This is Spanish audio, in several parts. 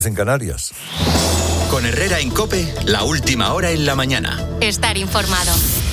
en Canarias. Con Herrera en COPE, la última hora en la mañana. Estar informado.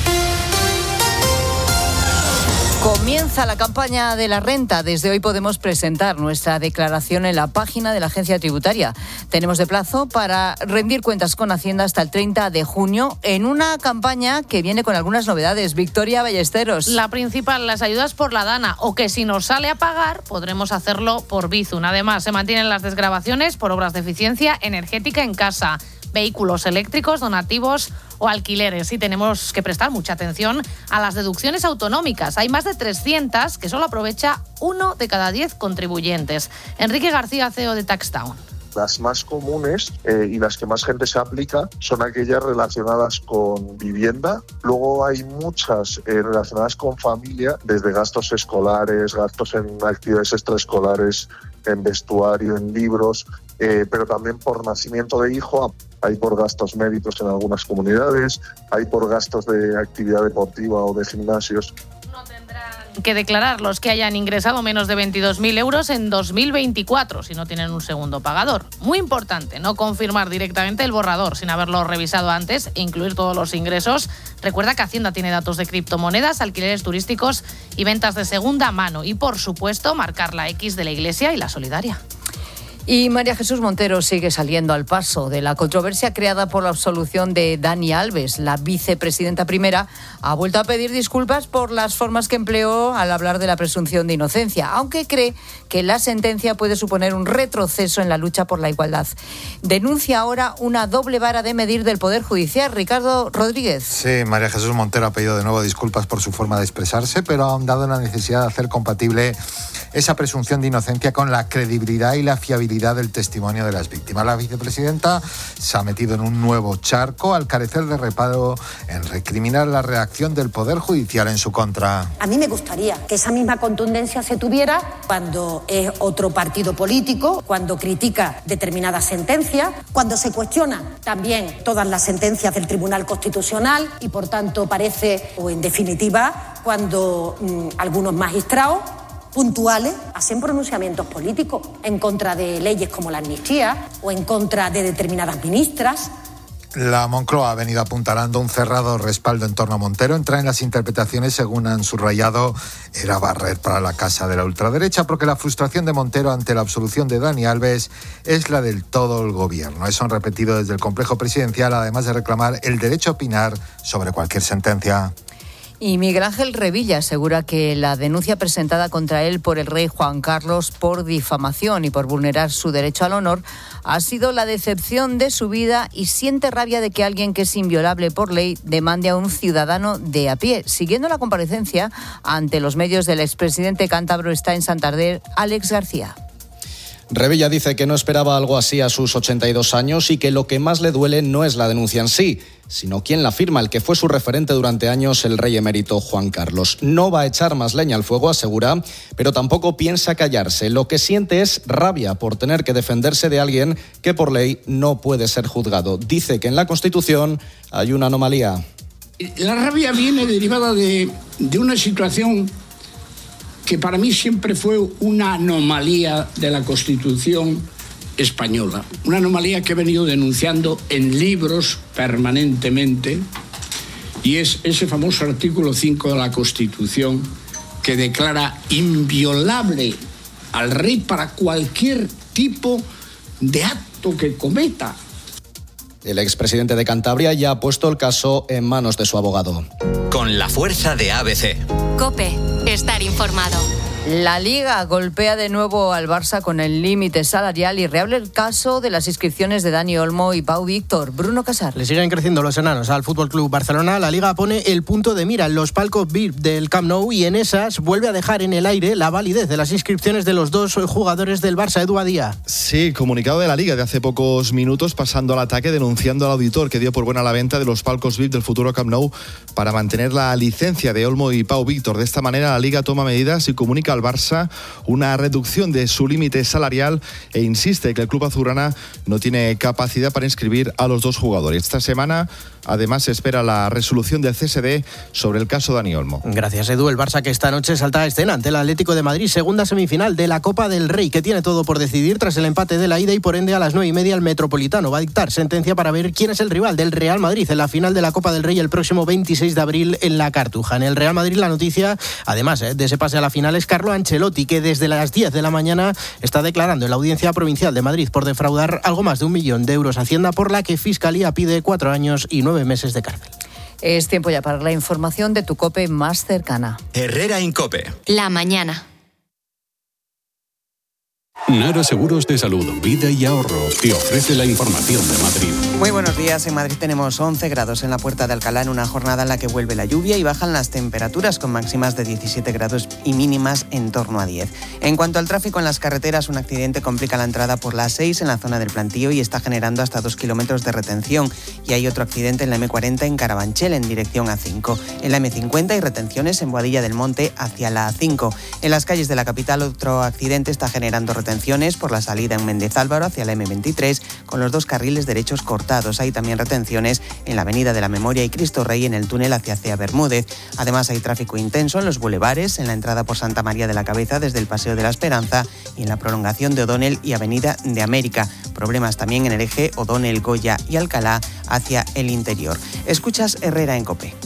Comienza la campaña de la renta. Desde hoy podemos presentar nuestra declaración en la página de la Agencia Tributaria. Tenemos de plazo para rendir cuentas con Hacienda hasta el 30 de junio en una campaña que viene con algunas novedades. Victoria Ballesteros. La principal, las ayudas por la DANA, o que si nos sale a pagar, podremos hacerlo por Bizum. Además, se mantienen las desgravaciones por obras de eficiencia energética en casa, vehículos eléctricos, donativos o alquileres. Y tenemos que prestar mucha atención a las deducciones autonómicas. Hay más de 300 que solo aprovecha 1 de cada 10 contribuyentes. Enrique García, CEO de Taxtown. Las más comunes y las que más gente se aplica son aquellas relacionadas con vivienda. Luego hay muchas relacionadas con familia, desde gastos escolares, gastos en actividades extraescolares, en vestuario, en libros, pero también por nacimiento de hijo. Hay por gastos médicos en algunas comunidades, hay por gastos de actividad deportiva o de gimnasios. No tendrán que declarar los que hayan ingresado menos de 22.000 euros en 2024, si no tienen un segundo pagador. Muy importante, no confirmar directamente el borrador sin haberlo revisado antes e incluir todos los ingresos. Recuerda que Hacienda tiene datos de criptomonedas, alquileres turísticos y ventas de segunda mano. Y, por supuesto, marcar la X de la Iglesia y la solidaria. Y María Jesús Montero sigue saliendo al paso de la controversia creada por la absolución de Dani Alves. La vicepresidenta primera ha vuelto a pedir disculpas por las formas que empleó al hablar de la presunción de inocencia, aunque cree que la sentencia puede suponer un retroceso en la lucha por la igualdad. Denuncia ahora una doble vara de medir del Poder Judicial. Ricardo Rodríguez. Sí, María Jesús Montero ha pedido de nuevo disculpas por su forma de expresarse, pero ha ahondado en la necesidad de hacer compatible esa presunción de inocencia con la credibilidad y la fiabilidad del testimonio de las víctimas. La vicepresidenta se ha metido en un nuevo charco al carecer de reparo en recriminar la reacción del Poder Judicial en su contra. A mí me gustaría que esa misma contundencia se tuviera cuando es otro partido político, cuando critica determinadas sentencias, cuando se cuestiona también todas las sentencias del Tribunal Constitucional y, por tanto, parece, o en definitiva, cuando algunos magistrados puntuales hacen pronunciamientos políticos en contra de leyes como la amnistía o en contra de determinadas ministras. La Moncloa ha venido apuntalando un cerrado respaldo en torno a Montero. Entra en las interpretaciones, según han subrayado, era barrer para la casa de la ultraderecha, porque la frustración de Montero ante la absolución de Dani Alves es la del todo el gobierno. Eso han repetido desde el complejo presidencial, además de reclamar el derecho a opinar sobre cualquier sentencia. Y Miguel Ángel Revilla asegura que la denuncia presentada contra él por el rey Juan Carlos por difamación y por vulnerar su derecho al honor ha sido la decepción de su vida y siente rabia de que alguien que es inviolable por ley demande a un ciudadano de a pie. Siguiendo la comparecencia ante los medios del expresidente cántabro está en Santander, Alex García. Revilla dice que no esperaba algo así a sus 82 años y que lo que más le duele no es la denuncia en sí, sino quien la firma, el que fue su referente durante años, el rey emérito Juan Carlos. No va a echar más leña al fuego, asegura, pero tampoco piensa callarse. Lo que siente es rabia por tener que defenderse de alguien que por ley no puede ser juzgado. Dice que en la Constitución hay una anomalía. La rabia viene derivada de una situación que para mí siempre fue una anomalía de la Constitución española. Una anomalía que he venido denunciando en libros permanentemente, y es ese famoso artículo 5 de la Constitución que declara inviolable al rey para cualquier tipo de acto que cometa. El expresidente de Cantabria ya ha puesto el caso en manos de su abogado. Con la fuerza de ABC. COPE. Estar informado. La Liga golpea de nuevo al Barça con el límite salarial y reabre el caso de las inscripciones de Dani Olmo y Pau Víctor. Bruno Casar. Le siguen creciendo los enanos al FC Barcelona. La Liga pone el punto de mira en los palcos VIP del Camp Nou y en esas vuelve a dejar en el aire la validez de las inscripciones de los dos jugadores del Barça. Edu Badía. Sí, comunicado de la Liga de hace pocos minutos, pasando al ataque, denunciando al auditor que dio por buena la venta de los palcos VIP del futuro Camp Nou para mantener la licencia de Olmo y Pau Víctor. De esta manera la Liga toma medidas y comunica al Barça una reducción de su límite salarial e insiste que el club azulgrana no tiene capacidad para inscribir a los dos jugadores. Esta semana, además, se espera la resolución del CSD sobre el caso Dani Olmo. Gracias, Edu. El Barça que esta noche salta a escena ante el Atlético de Madrid, segunda semifinal de la Copa del Rey, que tiene todo por decidir tras el empate de la ida y por ende a las 9:30 el Metropolitano va a dictar sentencia para ver quién es el rival del Real Madrid en la final de la Copa del Rey el próximo 26 de abril en la Cartuja. En el Real Madrid la noticia, además de ese pase a la final, es Carlo Ancelotti, que desde las 10 de la mañana está declarando en la Audiencia Provincial de Madrid por defraudar algo más de 1 millón de euros a Hacienda, por la que Fiscalía pide 4 años y 9 meses de cárcel. Es tiempo ya para la información de tu COPE más cercana. Herrera Incope. La mañana. Nara Seguros de Salud, Vida y Ahorro te ofrece la información de Madrid. Muy buenos días. En Madrid tenemos 11 grados en la Puerta de Alcalá en una jornada en la que vuelve la lluvia y bajan las temperaturas con máximas de 17 grados y mínimas en torno a 10. En cuanto al tráfico en las carreteras, un accidente complica la entrada por la 6 en la zona del Plantío y está generando hasta 2 kilómetros de retención. Y hay otro accidente en la M40 en Carabanchel en dirección A5. En la M50 hay retenciones en Boadilla del Monte hacia la A5. En las calles de la capital otro accidente está generando retenciones por la salida en Méndez Álvaro hacia la M23 con los 2 carriles derechos cortados. Hay también retenciones en la Avenida de la Memoria y Cristo Rey en el túnel hacia Cea Bermúdez. Además hay tráfico intenso en los bulevares, en la entrada por Santa María de la Cabeza desde el Paseo de la Esperanza y en la prolongación de O'Donnell y Avenida de América. Problemas también en el eje O'Donnell, Goya y Alcalá hacia el interior. Escuchas Herrera en COPE.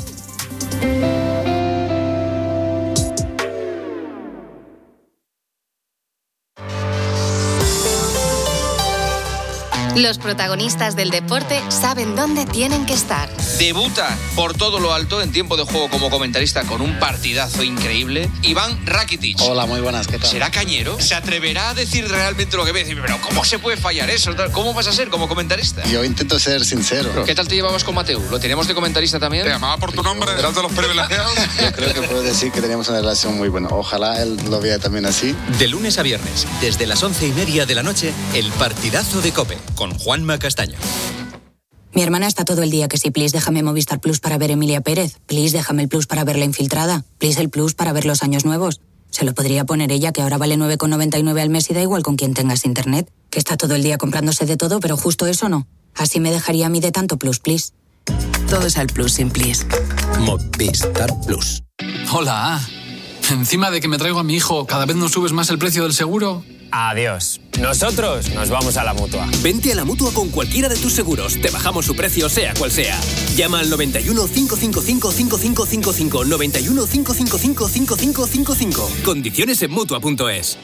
Los protagonistas del deporte saben dónde tienen que estar. Debuta por todo lo alto en tiempo de juego como comentarista con un partidazo increíble, Iván Rakitic. Hola, muy buenas, ¿qué tal? ¿Será cañero? ¿Se atreverá a decir realmente lo que ve? Pero ¿cómo se puede fallar eso? ¿Cómo vas a ser como comentarista? Yo intento ser sincero. ¿Qué tal te llevabas con Mateu? ¿Lo teníamos de comentarista también? ¿Te llamaba por tu nombre? ¿Eras de los privilegiados? Yo creo que puedo decir que teníamos una relación muy buena. Ojalá él lo vea también así. De lunes a viernes, desde las 11:30 de la noche, el partidazo de COPE, con Juanma Castaño. Mi hermana está todo el día que si please déjame Movistar Plus para ver Emilia Pérez, please déjame el Plus para ver La Infiltrada, please el Plus para ver Los Años Nuevos. Se lo podría poner ella, que ahora vale 9,99 al mes y da igual con quien tengas internet, que está todo el día comprándose de todo, pero justo eso no. Así me dejaría a mí de tanto Plus, please. Todo es al Plus sin please. Movistar Plus. Hola. Encima de que me traigo a mi hijo, ¿cada vez nos subes más el precio del seguro? Adiós. Nosotros nos vamos a la Mutua. Vente a la Mutua con cualquiera de tus seguros. Te bajamos su precio, sea cual sea. Llama al 91 555 5555. 91 555 5555. Condiciones en Mutua.es.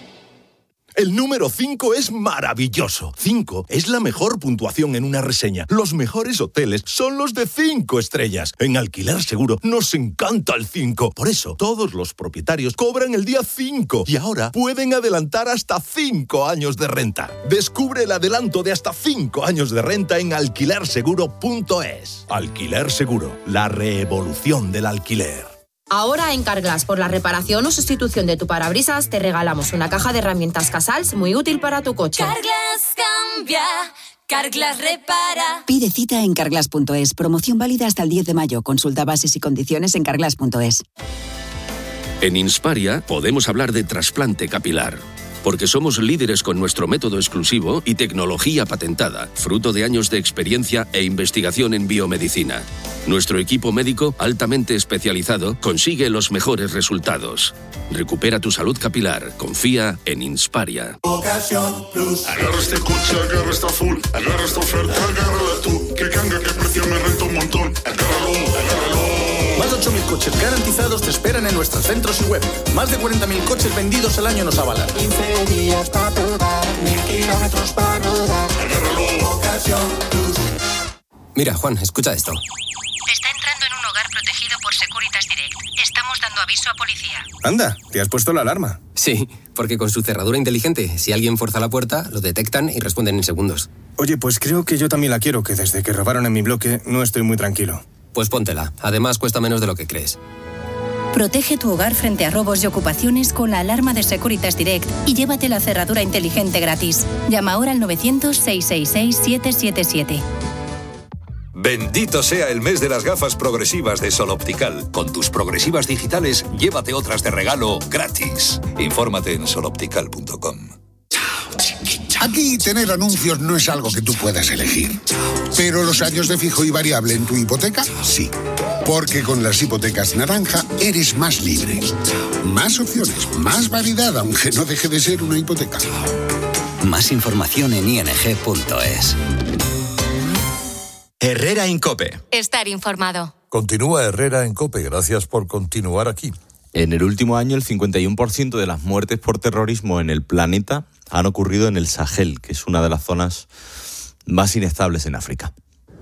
El número 5 es maravilloso. 5 es la mejor puntuación en una reseña. Los mejores hoteles son los de 5 estrellas. En Alquiler Seguro nos encanta el 5. Por eso, todos los propietarios cobran el día 5 y ahora pueden adelantar hasta 5 años de renta. Descubre el adelanto de hasta 5 años de renta en alquilerseguro.es. Alquiler Seguro, la revolución del alquiler. Ahora en Carglass, por la reparación o sustitución de tu parabrisas, te regalamos una caja de herramientas Casals muy útil para tu coche. Carglass cambia, Carglass repara. Pide cita en carglass.es. Promoción válida hasta el 10 de mayo. Consulta bases y condiciones en carglass.es. En Insparia podemos hablar de trasplante capilar, porque somos líderes con nuestro método exclusivo y tecnología patentada, fruto de años de experiencia e investigación en biomedicina. Nuestro equipo médico, altamente especializado, consigue los mejores resultados. Recupera tu salud capilar. Confía en Insparia. Ocasión Plus. Agarra este coche, agarra esta full, agarra esta oferta, agárrala tú. Que canga, que precio me renta un montón. Agárralo, agárralo. Más de 8.000 coches garantizados te esperan en nuestros centros y web. Más de 40.000 coches vendidos al año nos avalan. 15 días para probar, 1.000 kilómetros para rodar. Agárralo, Ocasión Plus. Mira, Juan, escucha esto. Está entrando en un hogar protegido por Securitas Direct. Estamos dando aviso a policía. Anda, ¿te has puesto la alarma? Sí, porque con su cerradura inteligente, si alguien forza la puerta, lo detectan y responden en segundos. Oye, pues creo que yo también la quiero, que desde que robaron en mi bloque no estoy muy tranquilo. Pues póntela. Además, cuesta menos de lo que crees. Protege tu hogar frente a robos y ocupaciones con la alarma de Securitas Direct y llévate la cerradura inteligente gratis. Llama ahora al 900-666-777. Bendito sea el mes de las gafas progresivas de Sol Optical. Con tus progresivas digitales, llévate otras de regalo gratis. Infórmate en soloptical.com. Aquí tener anuncios no es algo que tú puedas elegir. Pero los años de fijo y variable en tu hipoteca, sí. Porque con las hipotecas naranja eres más libre. Más opciones, más variedad, aunque no deje de ser una hipoteca. Más información en ing.es. Herrera Incope. Estar informado. Continúa Herrera en COPE. Gracias por continuar aquí. En el último año, el 51% de las muertes por terrorismo en el planeta han ocurrido en el Sahel, que es una de las zonas más inestables en África.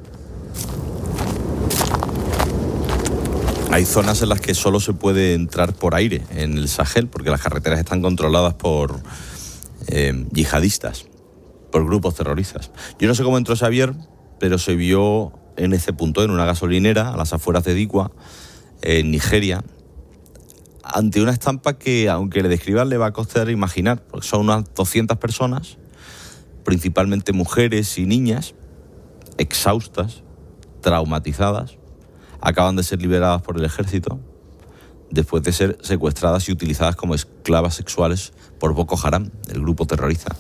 Hay zonas en las que solo se puede entrar por aire en el Sahel, porque las carreteras están controladas por yihadistas, por grupos terroristas. Yo no sé cómo entró Xavier, pero se vio en ese punto, en una gasolinera, a las afueras de Dikwa, en Nigeria, ante una estampa que, aunque le describan, le va a costar imaginar, porque son unas 200 personas, principalmente mujeres y niñas, exhaustas, traumatizadas, acaban de ser liberadas por el ejército, después de ser secuestradas y utilizadas como esclavas sexuales por Boko Haram, el grupo terrorista.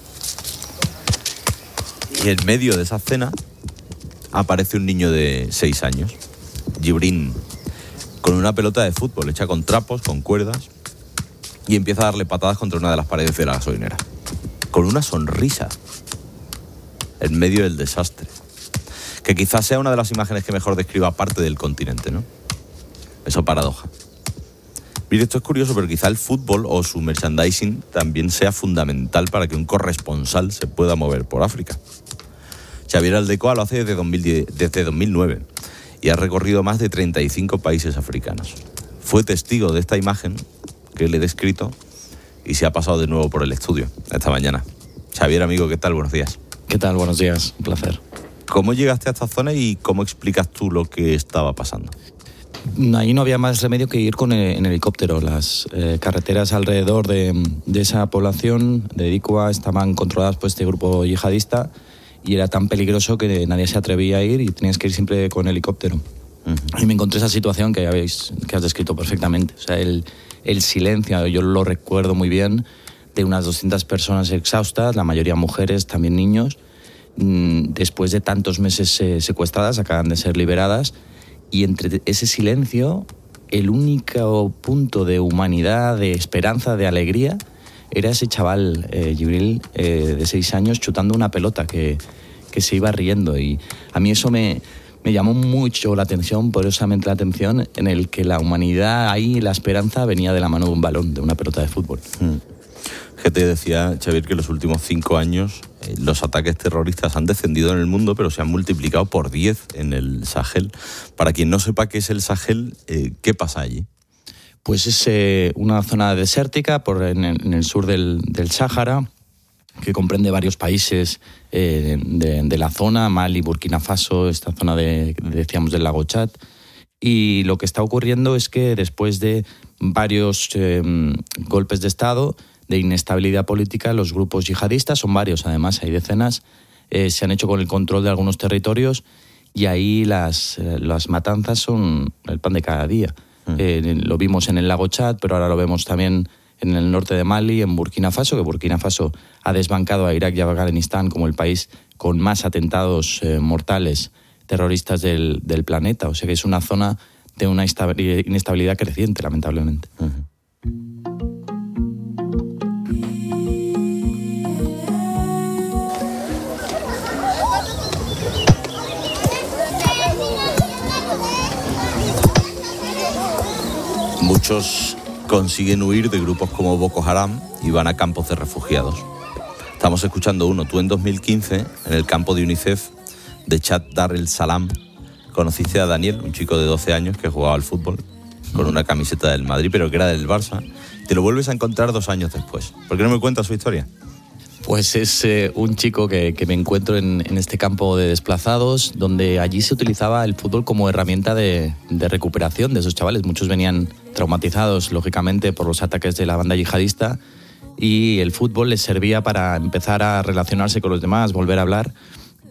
Y en medio de esa escena aparece un niño de 6 años, Jibrin, con una pelota de fútbol hecha con trapos, con cuerdas, y empieza a darle patadas contra una de las paredes de la gasolinera, con una sonrisa, en medio del desastre, que quizás sea una de las imágenes que mejor describa parte del continente, ¿no? Eso paradoja. Mire, esto es curioso, pero quizá el fútbol o su merchandising también sea fundamental para que un corresponsal se pueda mover por África. Xavier Aldecoa lo hace desde 2009 y ha recorrido más de 35 países africanos. Fue testigo de esta imagen que le he descrito y se ha pasado de nuevo por el estudio esta mañana. Xavier, amigo, ¿qué tal? Buenos días. ¿Qué tal? Buenos días. Un placer. ¿Cómo llegaste a esta zona y cómo explicas tú lo que estaba pasando? Ahí no había más remedio que ir en helicóptero. Las carreteras alrededor de esa población de Dikwa estaban controladas por este grupo yihadista y era tan peligroso que nadie se atrevía a ir y tenías que ir siempre con helicóptero. Uh-huh. Y me encontré esa situación que has descrito perfectamente. O sea, el silencio, yo lo recuerdo muy bien, de unas 200 personas exhaustas, la mayoría mujeres, también niños, después de tantos meses secuestradas, acaban de ser liberadas. Y entre ese silencio, el único punto de humanidad, de esperanza, de alegría, era ese chaval, Jibril, de 6 años, chutando una pelota que se iba riendo. Y a mí eso me llamó mucho la atención, poderosamente la atención, en el que la humanidad ahí, la esperanza, venía de la mano de un balón, de una pelota de fútbol. Que te decía, Xavier, que en los últimos 5 años los ataques terroristas han descendido en el mundo, pero se han multiplicado por 10 en el Sahel. Para quien no sepa qué es el Sahel, ¿qué pasa allí? Pues es una zona desértica en el sur del Sáhara, que comprende varios países de la zona, Mali, Burkina Faso, esta zona decíamos del lago Chad. Y lo que está ocurriendo es que después de varios golpes de Estado, de inestabilidad política, los grupos yihadistas, son varios además, hay decenas, se han hecho con el control de algunos territorios y ahí las matanzas son el pan de cada día. Lo vimos en el lago Chad, pero ahora lo vemos también en el norte de Mali, en Burkina Faso, que Burkina Faso ha desbancado a Irak y a Afganistán como el país con más atentados mortales terroristas del planeta. O sea que es una zona de una inestabilidad creciente, lamentablemente. Uh-huh. Muchos consiguen huir de grupos como Boko Haram y van a campos de refugiados. Estamos escuchando uno. Tú en 2015, en el campo de UNICEF de Chad Dar el Salam, conociste a Daniel, un chico de 12 años que jugaba al fútbol con una camiseta del Madrid, pero que era del Barça. Te lo vuelves a encontrar 2 años después. ¿Por qué no me cuentas su historia? Pues es un chico que me encuentro en este campo de desplazados, donde allí se utilizaba el fútbol como herramienta de recuperación de esos chavales. Muchos venían traumatizados, lógicamente, por los ataques de la banda yihadista, y el fútbol les servía para empezar a relacionarse con los demás, volver a hablar.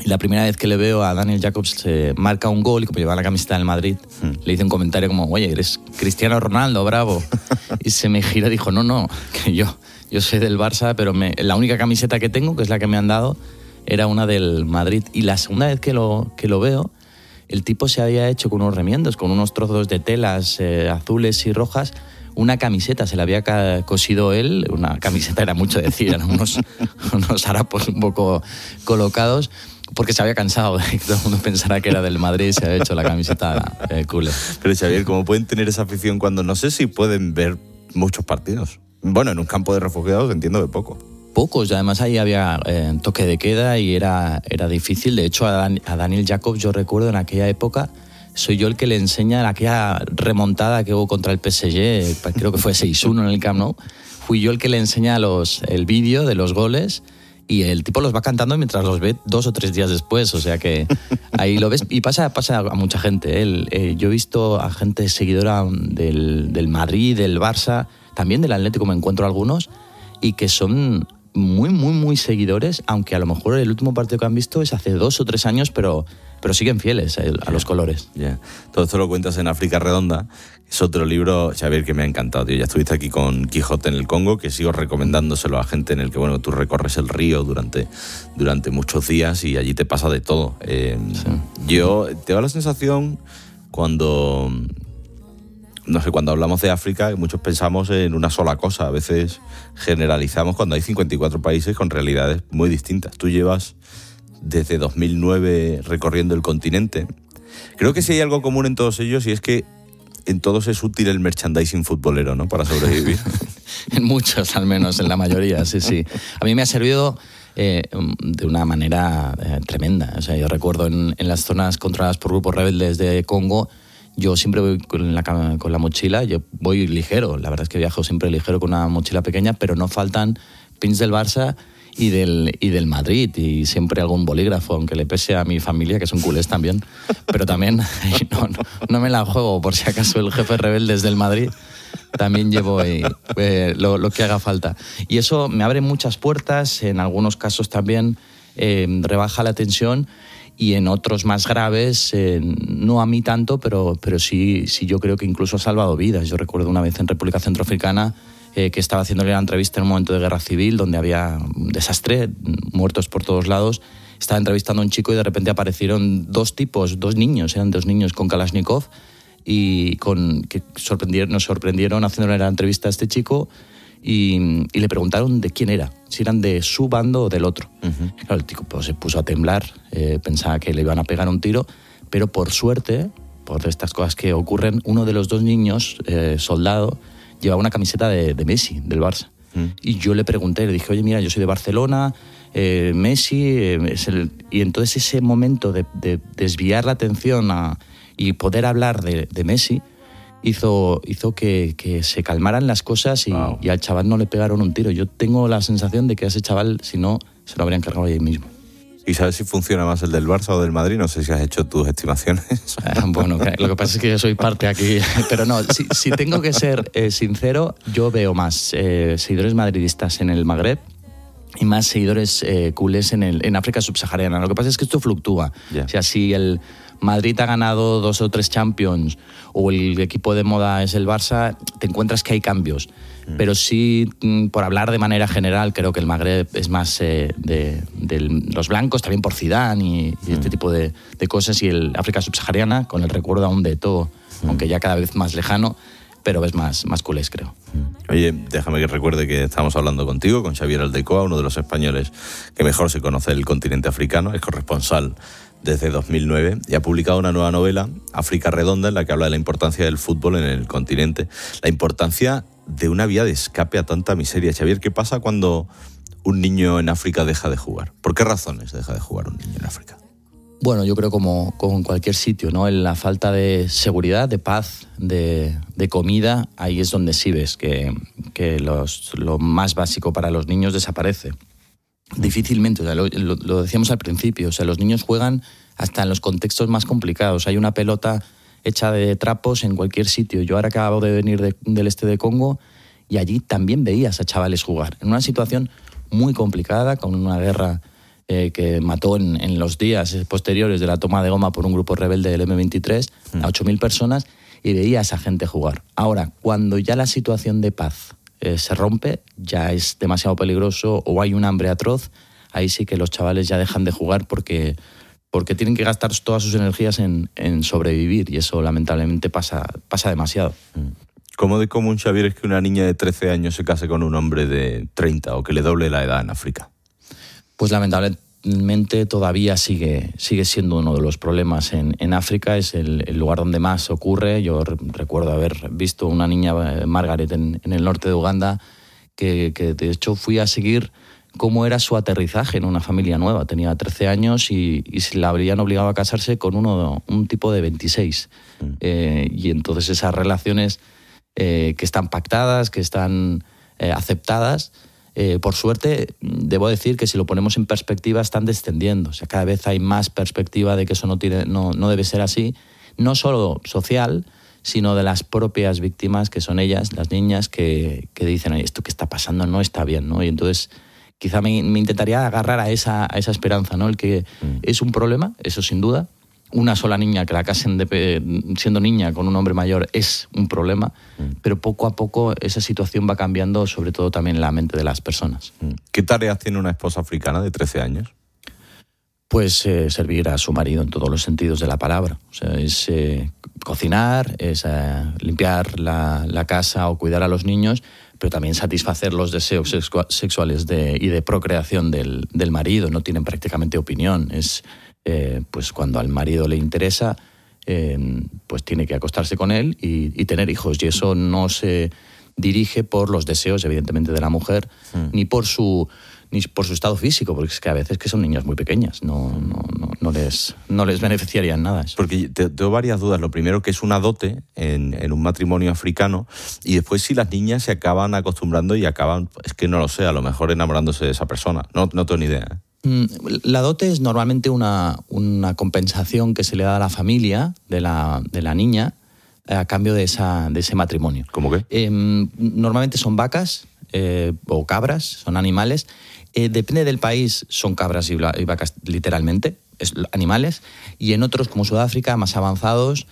Y la primera vez que le veo a Daniel Jacobs marca un gol y como lleva la camiseta del Madrid, le hice un comentario como, oye, eres Cristiano Ronaldo, bravo. Y se me giró y dijo, no, que yo soy del Barça, pero la única camiseta que tengo, que es la que me han dado, era una del Madrid. Y la segunda vez que lo veo, el tipo se había hecho con unos remiendos, con unos trozos de telas azules y rojas, una camiseta, se la había cosido él, una camiseta era mucho decir, eran unos harapos un poco colocados, porque se había cansado de que todo el mundo pensara que era del Madrid y se había hecho la camiseta cool. Pero Xavier, ¿cómo pueden tener esa afición cuando no sé si pueden ver muchos partidos? Bueno, en un campo de refugiados entiendo que poco. Pocos, además ahí había toque de queda y era difícil. De hecho, a Daniel Jacobs, yo recuerdo en aquella época, soy yo el que le enseña aquella remontada que hubo contra el PSG, creo que fue 6-1 en el Camp Nou. Fui yo el que le enseña el vídeo de los goles y el tipo los va cantando mientras los ve 2 o 3 días después, o sea que ahí lo ves y pasa a mucha gente. Yo he visto a gente seguidora del Madrid, del Barça, también del Atlético me encuentro algunos y que son muy, muy, muy seguidores, aunque a lo mejor el último partido que han visto es hace 2 o 3 años, pero siguen fieles a los colores. Yeah. Todo esto lo cuentas en África Redonda. Es otro libro, Xavier, que me ha encantado, tío. Ya estuviste aquí con Quijote en el Congo, que sigo recomendándoselo a gente en el que, bueno, tú recorres el río durante muchos días y allí te pasa de todo. Yo tengo la sensación cuando hablamos de África, muchos pensamos en una sola cosa. A veces generalizamos cuando hay 54 países con realidades muy distintas. Tú llevas desde 2009 recorriendo el continente. Creo que sí hay algo común en todos ellos y es que en todos es útil el merchandising futbolero, ¿no? Para sobrevivir. En muchos, al menos, en la mayoría, sí. A mí me ha servido de una manera tremenda. O sea, yo recuerdo en las zonas controladas por grupos rebeldes de Congo, yo siempre voy con la mochila, yo voy ligero, la verdad es que viajo siempre ligero con una mochila pequeña, pero no faltan pins del Barça y del Madrid y siempre algún bolígrafo, aunque le pese a mi familia, que son culés también, pero también no me la juego por si acaso el jefe rebelde es del Madrid, también llevo lo que haga falta. Y eso me abre muchas puertas, en algunos casos también rebaja la tensión y en otros más graves, no a mí tanto, pero sí yo creo que incluso ha salvado vidas. Yo recuerdo una vez en República Centroafricana que estaba haciéndole una entrevista en un momento de guerra civil donde había un desastre, muertos por todos lados. Estaba entrevistando a un chico y de repente aparecieron dos niños con Kalashnikov y que nos sorprendieron haciéndole la entrevista a este chico y le preguntaron de quién era, si eran de su bando o del otro. Uh-huh. Claro, el chico pues, se puso a temblar, pensaba que le iban a pegar un tiro, pero por suerte, por estas cosas que ocurren, uno de los dos niños, soldado, llevaba una camiseta de Messi, del Barça. Y yo le pregunté, le dije, oye, mira, yo soy de Barcelona, Messi y entonces ese momento de desviar la atención y poder hablar de Messi hizo que se calmaran las cosas y al chaval no le pegaron un tiro. Yo tengo la sensación de que a ese chaval, si no, se lo habrían cargado ahí mismo. ¿Y sabes si funciona más el del Barça o del Madrid? No sé si has hecho tus estimaciones. Bueno, lo que pasa es que yo soy parte aquí. Pero no, si tengo que ser sincero, yo veo más seguidores madridistas en el Magreb y más seguidores culés en África subsahariana. Lo que pasa es que esto fluctúa. Yeah. O sea, si el Madrid ha ganado 2 o 3 Champions o el equipo de moda es el Barça, te encuentras que hay cambios. Pero sí, por hablar de manera general, creo que el Magreb es más de los blancos, también por Zidane y este tipo de cosas, y el África subsahariana, con el recuerdo aún de todo, aunque ya cada vez más lejano, pero ves más culés, creo. Oye, déjame que recuerde que estamos hablando contigo, con Xavier Aldecoa, uno de los españoles que mejor se conoce del continente africano, es corresponsal desde 2009 y ha publicado una nueva novela, África Redonda, en la que habla de la importancia del fútbol en el continente, la importancia de una vía de escape a tanta miseria. Xavier, ¿qué pasa cuando un niño en África deja de jugar? ¿Por qué razones deja de jugar un niño en África? Bueno, yo creo como en cualquier sitio, ¿no? En la falta de seguridad, de paz, de comida, ahí es donde sí ves que lo más básico para los niños desaparece. Difícilmente, o sea, lo decíamos al principio, o sea, los niños juegan hasta en los contextos más complicados. Hay una pelota hecha de trapos en cualquier sitio. Yo ahora acabo de venir del este de Congo y allí también veías a chavales jugar en una situación muy complicada, con una guerra que mató en los días posteriores de la toma de Goma por un grupo rebelde del M23 a 8.000 personas, y veía a esa gente jugar. Ahora, cuando ya la situación de paz se rompe, ya es demasiado peligroso o hay un hambre atroz, ahí sí que los chavales ya dejan de jugar porque tienen que gastar todas sus energías en sobrevivir, y eso lamentablemente pasa demasiado. ¿Cómo de común, Xavier, es que una niña de 13 años se case con un hombre de 30 o que le doble la edad en África? Pues lamentablemente todavía sigue siendo uno de los problemas en África. Es el lugar donde más ocurre. Yo recuerdo haber visto una niña, Margaret, en el norte de Uganda, que de hecho fui a seguir cómo era su aterrizaje en una familia nueva. Tenía 13 años y se la habrían obligado a casarse con un tipo de 26. Y entonces esas relaciones que están pactadas, que están aceptadas, por suerte, debo decir que si lo ponemos en perspectiva, están descendiendo. O sea, cada vez hay más perspectiva de que eso no debe ser así, no solo social, sino de las propias víctimas, que son ellas, las niñas, que dicen, oye, esto que está pasando no está bien, ¿no? Y entonces quizá me intentaría agarrar a esa esperanza, ¿no? El que es un problema, eso sin duda. Una sola niña que la casen siendo niña con un hombre mayor es un problema, pero poco a poco esa situación va cambiando, sobre todo también en la mente de las personas. ¿Qué tareas tiene una esposa africana de 13 años? Pues servir a su marido en todos los sentidos de la palabra. O sea, es cocinar, es limpiar la casa o cuidar a los niños, pero también satisfacer los deseos sexuales y de procreación del marido. No tienen prácticamente opinión. Es pues cuando al marido le interesa, pues tiene que acostarse con él y tener hijos. Y eso no se dirige por los deseos, evidentemente, de la mujer, ni por su estado físico, porque es que a veces que son niñas muy pequeñas, no les beneficiaría en nada eso. Porque tengo varias dudas. Lo primero, que es una dote en un matrimonio africano, y después si las niñas se acaban acostumbrando y acaban, es que no lo sé, a lo mejor enamorándose de esa persona. No tengo ni idea. La dote es normalmente una compensación que se le da a la familia de la niña a cambio de ese matrimonio. ¿Cómo qué? Normalmente son vacas o cabras, son animales. Depende del país, son cabras y vacas literalmente, animales. Y en otros, como Sudáfrica, más avanzados,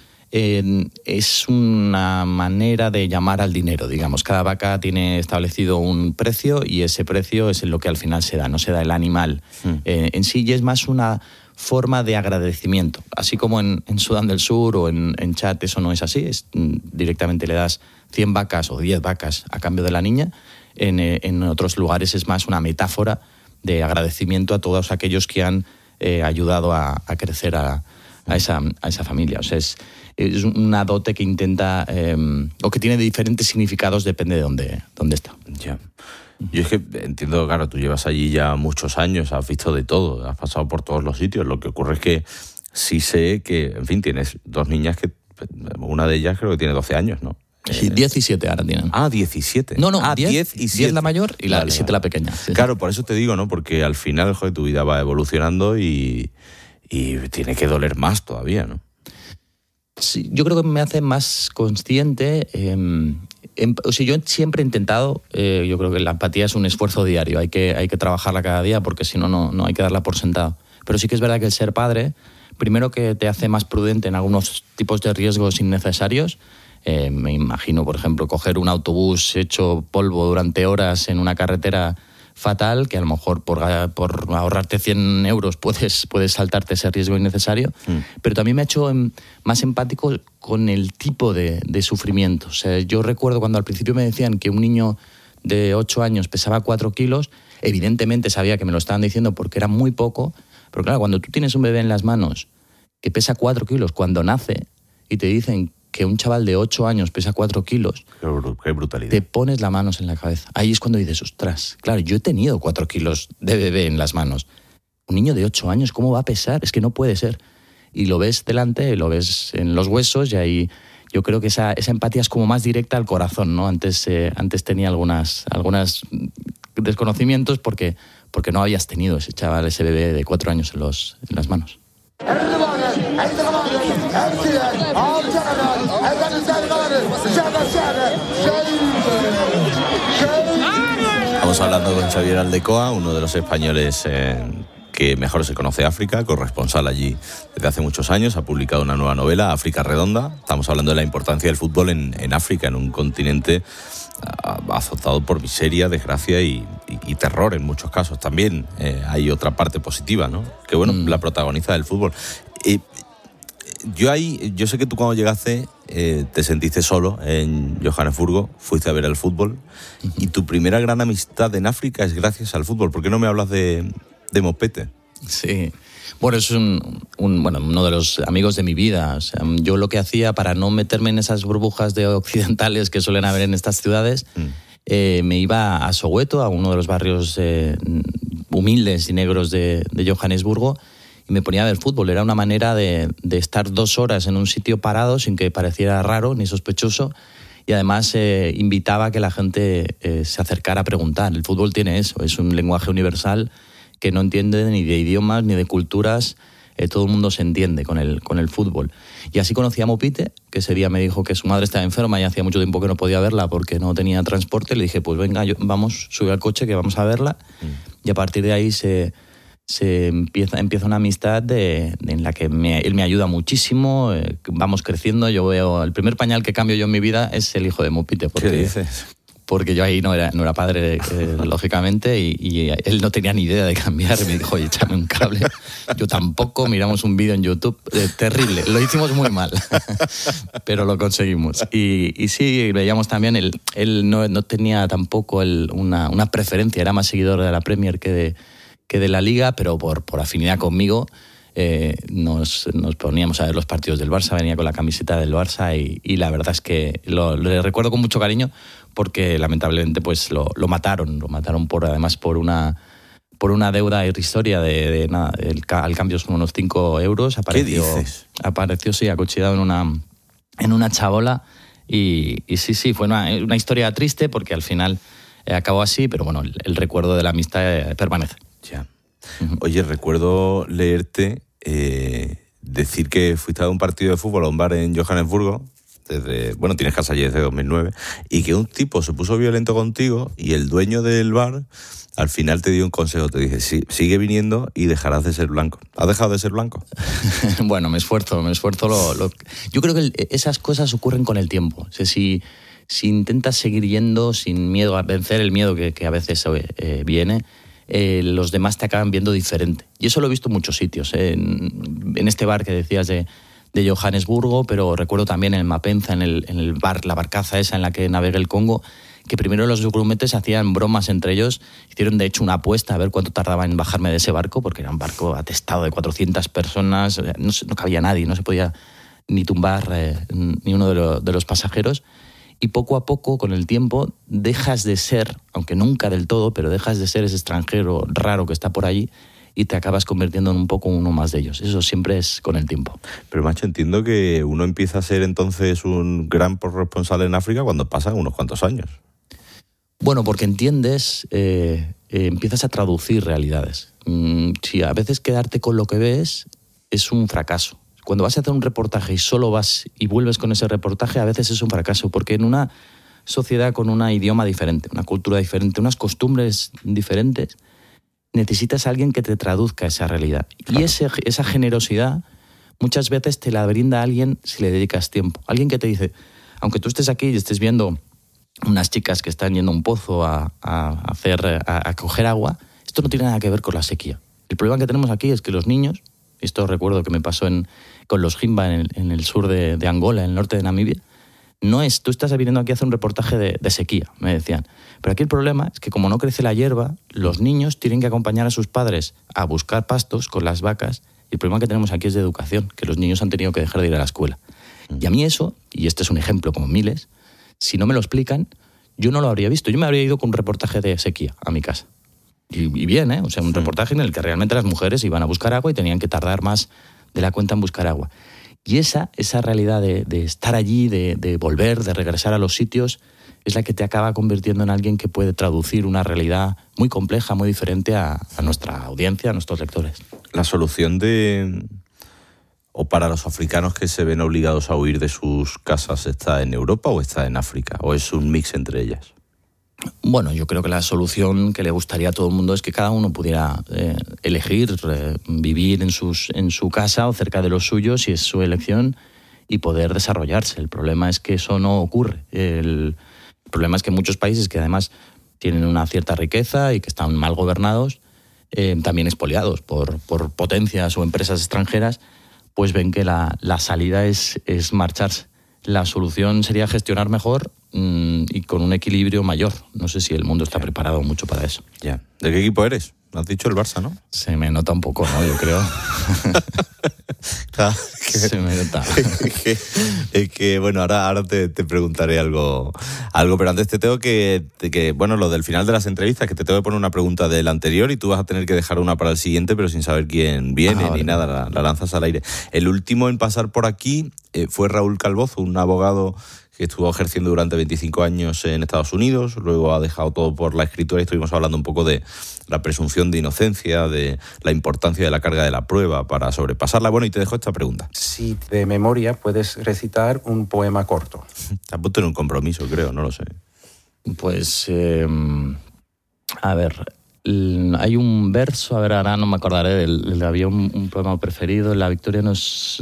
es una manera de llamar al dinero, digamos. Cada vaca tiene establecido un precio y ese precio es lo que al final se da, no se da el animal en sí, y es más una forma de agradecimiento. Así como en Sudán del Sur o en Chad eso no es así, directamente le das 100 vacas o 10 vacas a cambio de la niña. En otros lugares es más una metáfora de agradecimiento a todos aquellos que han ayudado a crecer a esa familia. O sea, es una dote que intenta o que tiene diferentes significados, depende de dónde está. Ya. Yo es que entiendo, claro, tú llevas allí ya muchos años, has visto de todo, has pasado por todos los sitios. Lo que ocurre es que sí sé que, en fin, tienes dos niñas que, una de ellas creo que tiene 12 años, ¿no? Sí, 17 ahora tienen. 17. No, 10 y 7 la mayor y la 7 la pequeña. Sí. Claro, por eso te digo, ¿no? Porque al final, joder, tu vida va evolucionando y tiene que doler más todavía, ¿no? Sí, yo creo que me hace más consciente. O sea, yo siempre he intentado, yo creo que la empatía es un esfuerzo diario, hay que trabajarla cada día porque si no, no hay que darla por sentado. Pero sí que es verdad que el ser padre, primero que te hace más prudente en algunos tipos de riesgos innecesarios. Me imagino, por ejemplo, coger un autobús hecho polvo durante horas en una carretera fatal, que a lo mejor por ahorrarte 100 euros puedes saltarte ese riesgo innecesario, pero también me ha hecho más empático con el tipo de sufrimiento. O sea, yo recuerdo cuando al principio me decían que un niño de 8 años pesaba 4 kilos, evidentemente sabía que me lo estaban diciendo porque era muy poco, pero claro, cuando tú tienes un bebé en las manos que pesa 4 kilos cuando nace y te dicen que un chaval de 8 años pesa 4 kilos, qué brutalidad. Te pones la mano en la cabeza. Ahí es cuando dices, ostras, claro, yo he tenido 4 kilos de bebé en las manos. Un niño de 8 años, ¿cómo va a pesar? Es que no puede ser. Y lo ves delante, lo ves en los huesos y ahí yo creo que esa empatía es como más directa al corazón, ¿no? Antes tenía algunas desconocimientos porque no habías tenido ese chaval, ese bebé de 4 años en las manos. Estamos hablando con Xavier Aldecoa, uno de los españoles que mejor se conoce África, corresponsal allí desde hace muchos años, ha publicado una nueva novela, África Redonda. Estamos hablando de la importancia del fútbol en África, en un continente azotado por miseria, desgracia y terror en muchos casos. También hay otra parte positiva, ¿no? Que bueno, la protagoniza del fútbol. Yo sé que tú cuando llegaste te sentiste solo en Johannesburgo, fuiste a ver el fútbol, y tu primera gran amistad en África es gracias al fútbol. ¿Por qué no me hablas de Mopete? Sí, bueno, es uno de los amigos de mi vida. O sea, yo lo que hacía para no meterme en esas burbujas de occidentales que suelen haber en estas ciudades, me iba a Soweto, a uno de los barrios humildes y negros de Johannesburgo, y me ponía a ver fútbol. Era una manera de estar 2 horas en un sitio parado sin que pareciera raro ni sospechoso, y además invitaba a que la gente se acercara a preguntar. El fútbol tiene eso, es un lenguaje universal que no entiende ni de idiomas ni de culturas. Todo el mundo se entiende con el fútbol. Y así conocí a Mopite, que ese día me dijo que su madre estaba enferma y hacía mucho tiempo que no podía verla porque no tenía transporte. Le dije, pues venga, vamos, sube al coche que vamos a verla. Y a partir de ahí se empieza una amistad en la que él me ayuda muchísimo. Vamos creciendo. Yo veo, el primer pañal que cambio yo en mi vida es el hijo de Mopite. ¿Qué dices? Porque yo ahí no era padre, lógicamente, y él no tenía ni idea de cambiar. Me dijo, oye, échame un cable. Yo tampoco. Miramos un vídeo en YouTube terrible. Lo hicimos muy mal, pero lo conseguimos. Y sí, veíamos también, él no tenía tampoco una preferencia. Era más seguidor de la Premier que de la Liga, pero por afinidad conmigo nos poníamos a ver los partidos del Barça. Venía con la camiseta del Barça y la verdad es que le recuerdo con mucho cariño, porque lamentablemente pues lo mataron además por una deuda irrisoria de nada, al cambio son unos 5 euros. ¿Qué dices? Apareció, sí, acuchillado en una chabola, y sí, fue una historia triste porque al final acabó así, pero bueno, el recuerdo de la amistad permanece. Ya. Oye, recuerdo leerte decir que fuiste a un partido de fútbol a un bar en Johannesburgo, tienes casa allí desde 2009, y que un tipo se puso violento contigo y el dueño del bar al final te dio un consejo, te dije, sí, sigue viniendo y dejarás de ser blanco. ¿Has dejado de ser blanco? Bueno, me esfuerzo. Yo creo que esas cosas ocurren con el tiempo. O sea, si intentas seguir yendo sin miedo a vencer el miedo que a veces viene, los demás te acaban viendo diferente. Y eso lo he visto en muchos sitios. En este bar que decías de Johannesburgo, pero recuerdo también en Mapenza, en el bar, la barcaza esa en la que navegué el Congo, que primero los grumetes hacían bromas entre ellos. Hicieron de hecho una apuesta a ver cuánto tardaba en bajarme de ese barco, porque era un barco atestado de 400 personas, no cabía nadie, no se podía ni tumbar ni uno de los pasajeros. Y poco a poco, con el tiempo, dejas de ser, aunque nunca del todo, pero dejas de ser ese extranjero raro que está por allí y te acabas convirtiendo en un poco uno más de ellos. Eso siempre es con el tiempo. Pero, macho, entiendo que uno empieza a ser entonces un gran corresponsal en África cuando pasan unos cuantos años. Bueno, porque entiendes, empiezas a traducir realidades. Si a veces quedarte con lo que ves es un fracaso. Cuando vas a hacer un reportaje y solo vas y vuelves con ese reportaje, a veces es un fracaso, porque en una sociedad con un idioma diferente, una cultura diferente, unas costumbres diferentes, necesitas a alguien que te traduzca esa realidad. Claro. Y esa generosidad muchas veces te la brinda alguien si le dedicas tiempo. Alguien que te dice, aunque tú estés aquí y estés viendo unas chicas que están yendo a un pozo a coger agua, esto no tiene nada que ver con la sequía. El problema que tenemos aquí es que los niños, esto recuerdo que me pasó con los Himba en el sur de Angola, en el norte de Namibia, tú estás viniendo aquí a hacer un reportaje de sequía, me decían. Pero aquí el problema es que como no crece la hierba, los niños tienen que acompañar a sus padres a buscar pastos con las vacas, y el problema que tenemos aquí es de educación, que los niños han tenido que dejar de ir a la escuela. Y a mí eso, y este es un ejemplo como miles, si no me lo explican, yo no lo habría visto. Yo me habría ido con un reportaje de sequía a mi casa. Y bien, O sea, un reportaje en el que realmente las mujeres iban a buscar agua y tenían que tardar más de la cuenta en buscar agua. Y esa realidad de estar allí, de volver, de regresar a los sitios, es la que te acaba convirtiendo en alguien que puede traducir una realidad muy compleja, muy diferente a nuestra audiencia, a nuestros lectores. La solución o para los africanos que se ven obligados a huir de sus casas, ¿está en Europa o está en África? ¿O es un mix entre ellas? Bueno, yo creo que la solución que le gustaría a todo el mundo es que cada uno pudiera elegir vivir en su casa o cerca de los suyos, si es su elección, y poder desarrollarse. El problema es que eso no ocurre. El problema es que muchos países que además tienen una cierta riqueza y que están mal gobernados, también expoliados por potencias o empresas extranjeras, pues ven que la salida es marcharse. La solución sería gestionar mejor y con un equilibrio mayor. No sé si el mundo está preparado mucho para eso. Ya. ¿De qué equipo eres? Has dicho el Barça, ¿no? Se me nota un poco, ¿no? Yo creo. Se me nota. Es que bueno, ahora te preguntaré algo, pero antes te tengo que, bueno, lo del final de las entrevistas, que te tengo que poner una pregunta del anterior y tú vas a tener que dejar una para el siguiente, pero sin saber quién viene ni nada, la lanzas al aire. El último en pasar por aquí fue Raúl Calvozo, un abogado que estuvo ejerciendo durante 25 años en Estados Unidos, luego ha dejado todo por la escritura y estuvimos hablando un poco de la presunción de inocencia, de la importancia de la carga de la prueba para sobrepasarla. Bueno, y te dejo esta pregunta. Si de memoria puedes recitar un poema corto. Te has puesto en un compromiso, creo, no lo sé. Pues, a ver, hay un verso, a ver, ahora no me acordaré, había un poema preferido, La victoria no es...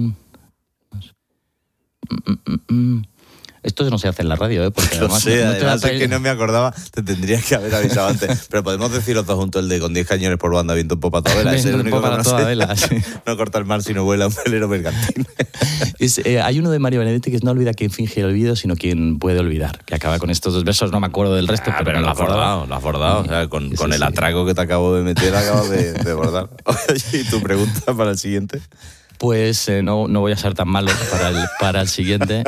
Esto no se hace en la radio, porque además... Lo sé, además es que no me acordaba, te tendrías que haber avisado antes. Pero podemos decir los dos juntos, el de con 10 cañones por banda, viento en popa a toda vela. Es el único que no sé. Sí. No corta el mar si no vuela un velero mercantil. Hay uno de Mario Benedetti que es: no olvida quien finge el olvido, sino quien puede olvidar. Que acaba con estos dos versos, no me acuerdo del resto, pero lo has bordado. O sea, con el atraco que te acabo de meter, acabas de bordar. Oye, ¿y tu pregunta para el siguiente? Pues no voy a ser tan malo para el siguiente.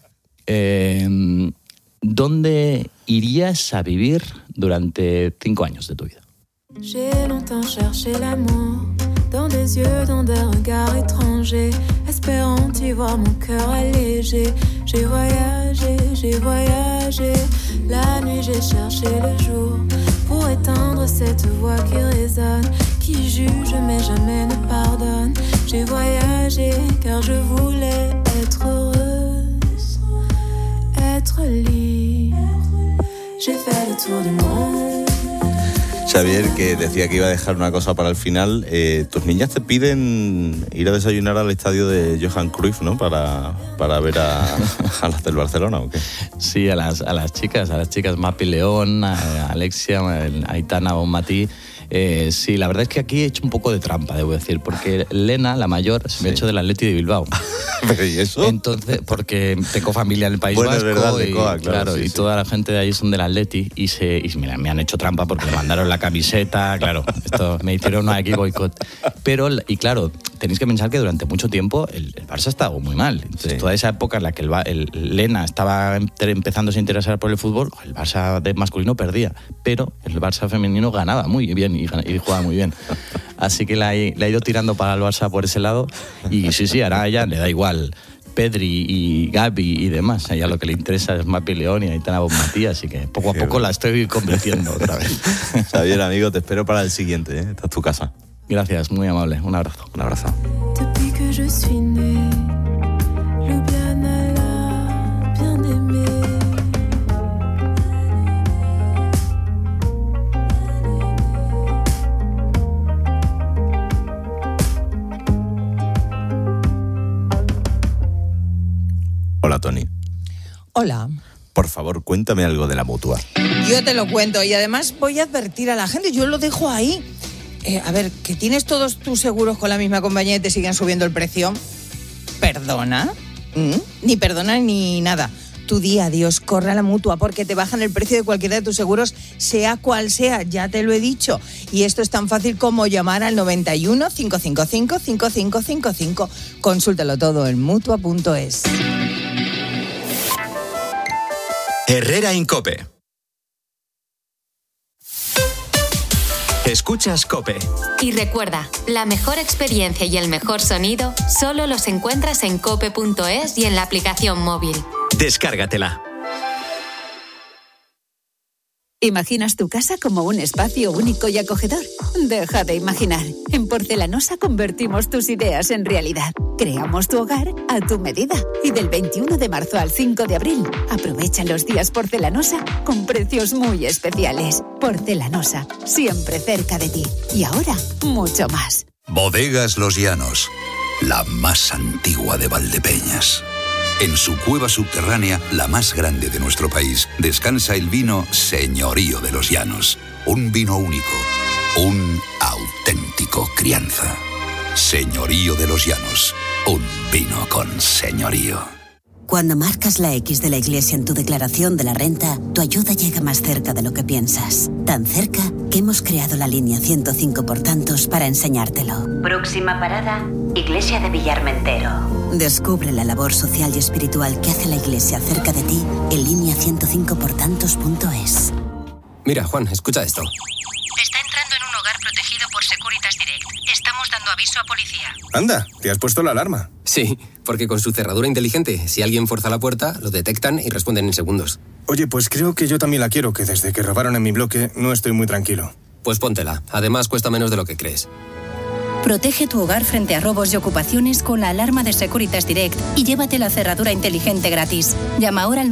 ¿Dónde irías a vivir durante 5 años de tu vida? J'ai longtemps cherché l'amour dans des yeux, dans des regards étrangers, espérant y voir mon cœur allégé. J'ai voyagé, la nuit j'ai cherché le jour pour éteindre cette voix qui résonne, qui juge mais jamais ne pardonne. J'ai voyagé car je voulais être heureuse, être libre. J'ai fait le tour du monde. Xavier, que decía que iba a dejar una cosa para el final. Tus niñas te piden ir a desayunar al estadio de Johan Cruyff, ¿no? Para ver a las del Barcelona, ¿o qué? Sí, a las chicas Mapi León, a Alexia, a Aitana Bonmatí. Sí, la verdad es que aquí he hecho un poco de trampa, debo decir, porque Lena, la mayor, se me ha hecho del Atleti de Bilbao. ¿Pero y eso? Entonces, porque tengo familia en el País Vasco, es verdad, y, claro, sí, y toda la gente de allí son del Atleti y me han hecho trampa porque me mandaron la camiseta, claro, esto me hicieron aquí boicot. Pero, y claro, tenéis que pensar que durante mucho tiempo el Barça estaba muy mal. Entonces, toda esa época en la que el Lena estaba empezándose a interesar por el fútbol, el Barça de masculino perdía, pero el Barça femenino ganaba muy bien y jugaba muy bien. Así que la ha ido tirando para el Barça por ese lado. Y sí, ahora ya le da igual Pedri y Gavi y demás. A ella lo que le interesa es Mapi León y Aitana Bonmatí, así que poco a poco la estoy convirtiendo otra vez. Xavier, amigo, te espero para el siguiente, ¿eh? Esta es tu casa. Gracias, muy amable. Un abrazo. Un abrazo. Depuis que je suis née, Ljubljana l'a bien aimé. Hola, Tony. Hola. Por favor, cuéntame algo de la Mutua. Yo te lo cuento y además voy a advertir a la gente, yo lo dejo ahí. A ver, que tienes todos tus seguros con la misma compañía y te siguen subiendo el precio. ¿Perdona? Ni perdona ni nada. Tu día, Dios, corre a la Mutua porque te bajan el precio de cualquiera de tus seguros, sea cual sea, ya te lo he dicho. Y esto es tan fácil como llamar al 91 555 5555. Consúltalo todo en Mutua.es. Herrera en COPE. Escuchas COPE. Y recuerda, la mejor experiencia y el mejor sonido solo los encuentras en cope.es y en la aplicación móvil. Descárgatela. ¿Imaginas tu casa como un espacio único y acogedor? Deja de imaginar. En Porcelanosa convertimos tus ideas en realidad. Creamos tu hogar a tu medida. Y del 21 de marzo al 5 de abril, aprovecha los días Porcelanosa con precios muy especiales. Porcelanosa, siempre cerca de ti. Y ahora, mucho más. Bodegas Los Llanos, la más antigua de Valdepeñas. En su cueva subterránea, la más grande de nuestro país, descansa el vino Señorío de los Llanos. Un vino único, un auténtico crianza. Señorío de los Llanos, un vino con señorío. Cuando marcas la X de la Iglesia en tu declaración de la renta, tu ayuda llega más cerca de lo que piensas. Tan cerca que hemos creado la línea 105 por tantos para enseñártelo. Próxima parada, Iglesia de Villarmentero. Descubre la labor social y espiritual que hace la Iglesia cerca de ti en línea 105portantos.es. Mira, Juan, escucha esto. Está entrando en un hogar protegido por Securitas Direct. Estamos dando aviso a policía. Anda, ¿te has puesto la alarma? Sí, porque con su cerradura inteligente, si alguien forza la puerta, lo detectan y responden en segundos. Oye, pues creo que yo también la quiero, que desde que robaron en mi bloque no estoy muy tranquilo. Pues póntela. Además, cuesta menos de lo que crees. Protege tu hogar frente a robos y ocupaciones con la alarma de Securitas Direct y llévate la cerradura inteligente gratis. Llama ahora al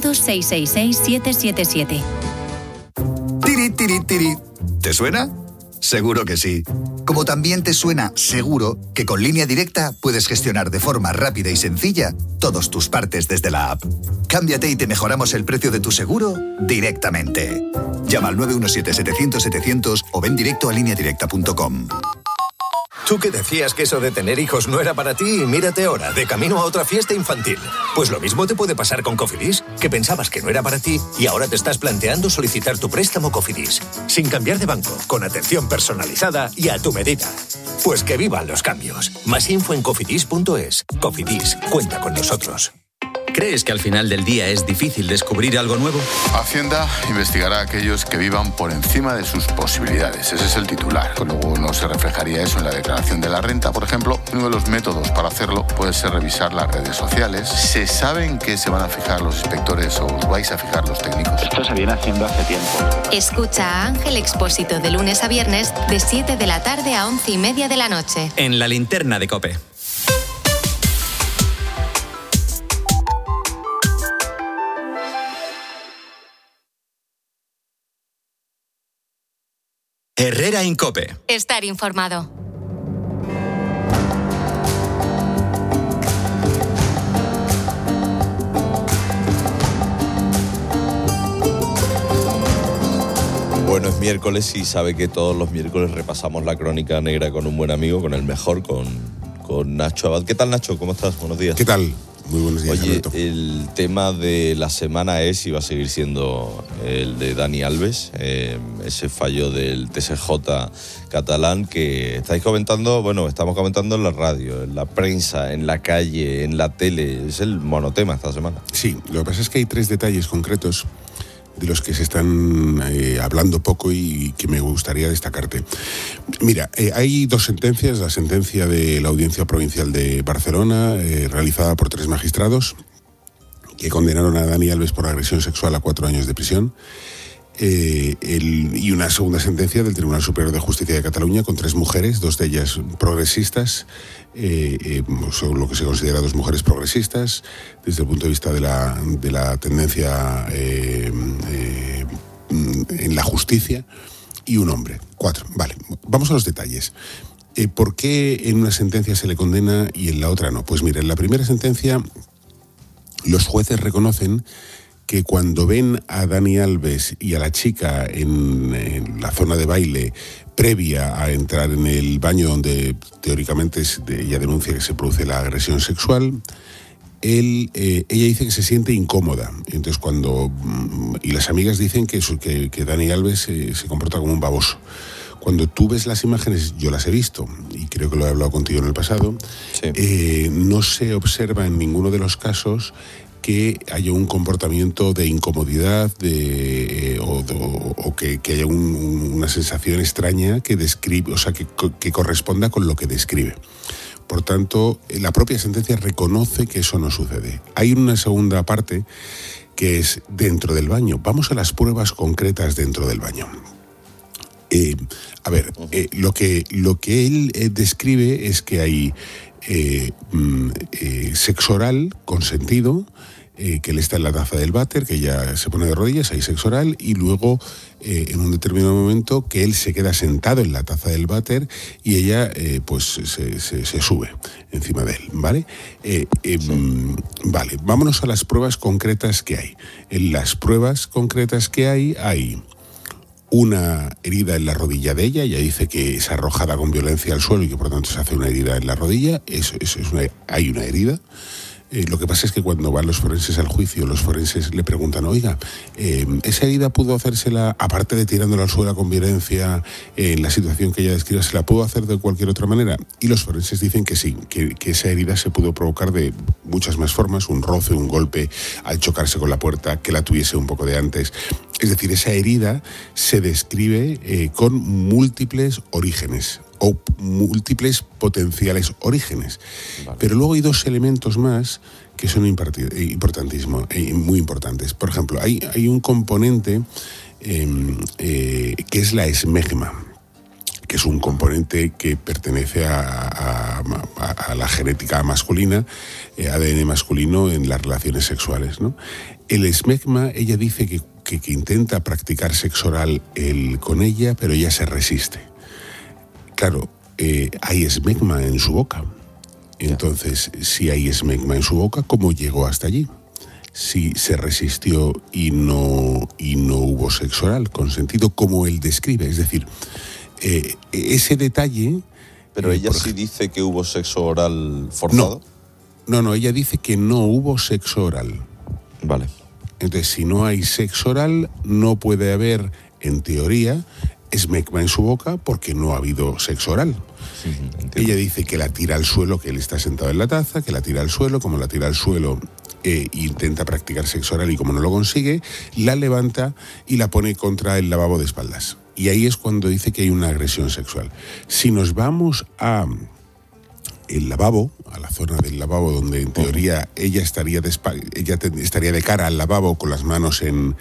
900-666-777. Tiri, tiri, tiri. ¿Te suena? Seguro que sí. Como también te suena seguro que con Línea Directa puedes gestionar de forma rápida y sencilla todos tus partes desde la app. Cámbiate y te mejoramos el precio de tu seguro directamente. Llama al 917-700-700 o ven directo a lineadirecta.com. Tú que decías que eso de tener hijos no era para ti, mírate ahora, de camino a otra fiesta infantil. Pues lo mismo te puede pasar con Cofidis, que pensabas que no era para ti y ahora te estás planteando solicitar tu préstamo Cofidis, sin cambiar de banco, con atención personalizada y a tu medida. Pues que vivan los cambios. Más info en cofidis.es. Cofidis, cuenta con nosotros. ¿Crees que al final del día es difícil descubrir algo nuevo? Hacienda investigará a aquellos que vivan por encima de sus posibilidades. Ese es el titular. Luego no se reflejaría eso en la declaración de la renta, por ejemplo. Uno de los métodos para hacerlo puede ser revisar las redes sociales. ¿Se sabe en qué se van a fijar los inspectores o os vais a fijar los técnicos? Esto se viene haciendo hace tiempo. Escucha a Ángel Expósito de lunes a viernes de 7 de la tarde a 11:30 de la noche. En la linterna de COPE. Herrera en COPE. Estar informado. Bueno, es miércoles y sabe que todos los miércoles repasamos la crónica negra con un buen amigo, con el mejor, con Nacho Abad. ¿Qué tal, Nacho? ¿Cómo estás? Buenos días. ¿Qué tal? Muy buenos días, Oye, Alberto. el tema de la semana es y va a seguir siendo el de Dani Alves, ese fallo del TSJ catalán que estáis comentando, bueno, estamos comentando en la radio, en la prensa, en la calle, en la tele. Es el monotema esta semana. Sí, lo que pasa es que hay 3 detalles concretos de los que se están hablando poco y que me gustaría destacarte. Mira, hay 2 sentencias. La sentencia de la Audiencia Provincial de Barcelona, realizada por 3 magistrados, que condenaron a Dani Alves por agresión sexual a 4 años de prisión. Y una segunda sentencia del Tribunal Superior de Justicia de Cataluña con 3 mujeres, 2 de ellas progresistas, son lo que se considera 2 mujeres progresistas desde el punto de vista de la tendencia en la justicia, y un hombre. 4. Vale, vamos a los detalles. ¿Por qué en una sentencia se le condena y en la otra no? Pues mira, en la primera sentencia los jueces reconocen que cuando ven a Dani Alves y a la chica en la zona de baile previa a entrar en el baño donde teóricamente ella denuncia que se produce la agresión sexual, ella dice que se siente incómoda. Entonces y las amigas dicen que Dani Alves se comporta como un baboso. Cuando tú ves las imágenes, yo las he visto y creo que lo he hablado contigo en el pasado, sí. No se observa en ninguno de los casos que haya un comportamiento de incomodidad o que haya una sensación extraña que describe, o sea, que corresponda con lo que describe. Por tanto, la propia sentencia reconoce que eso no sucede. Hay una segunda parte que es dentro del baño. Vamos a las pruebas concretas dentro del baño. Lo que él describe es que hay sexo oral consentido, que él está en la taza del váter, que ella se pone de rodillas, hay sexo oral, y luego en un determinado momento que él se queda sentado en la taza del váter y ella se sube encima de él, ¿vale? Vale, vámonos a las pruebas concretas que hay. En las pruebas concretas que hay una herida en la rodilla de ella dice que es arrojada con violencia al suelo y que por tanto se hace una herida en la rodilla, hay una herida. Lo que pasa es que cuando van los forenses al juicio, los forenses le preguntan, oiga, ¿esa herida pudo hacérsela, aparte de tirándola al suelo con violencia, en la situación que ella describe, se la pudo hacer de cualquier otra manera? Y los forenses dicen que sí, que esa herida se pudo provocar de muchas más formas, un roce, un golpe al chocarse con la puerta, que la tuviese un poco de antes. Es decir, esa herida se describe con múltiples orígenes o múltiples potenciales orígenes. Vale. Pero luego hay dos elementos más que son importantísimos, muy importantes. Por ejemplo, hay un componente que es la esmegma, que es un componente que pertenece a la genética masculina, ADN masculino en las relaciones sexuales, ¿no? El esmegma, ella dice que intenta practicar sexo oral con ella, pero ella se resiste. Claro, hay esmegma en su boca. Entonces, si hay esmegma en su boca, ¿cómo llegó hasta allí? Si se resistió y no hubo sexo oral consentido, como él describe. Es decir, ese detalle... Pero ella sí dice que hubo sexo oral forzado. No, ella dice que no hubo sexo oral. Vale. Entonces, si no hay sexo oral, no puede haber, en teoría, esmegma en su boca porque no ha habido sexo oral. Sí, ella dice que la tira al suelo, que él está sentado en la taza, que la tira al suelo, como la tira al suelo intenta practicar sexo oral y como no lo consigue, la levanta y la pone contra el lavabo de espaldas. Y ahí es cuando dice que hay una agresión sexual. Si nos vamos a el lavabo, a la zona del lavabo donde en teoría ella estaría de cara al lavabo con las manos en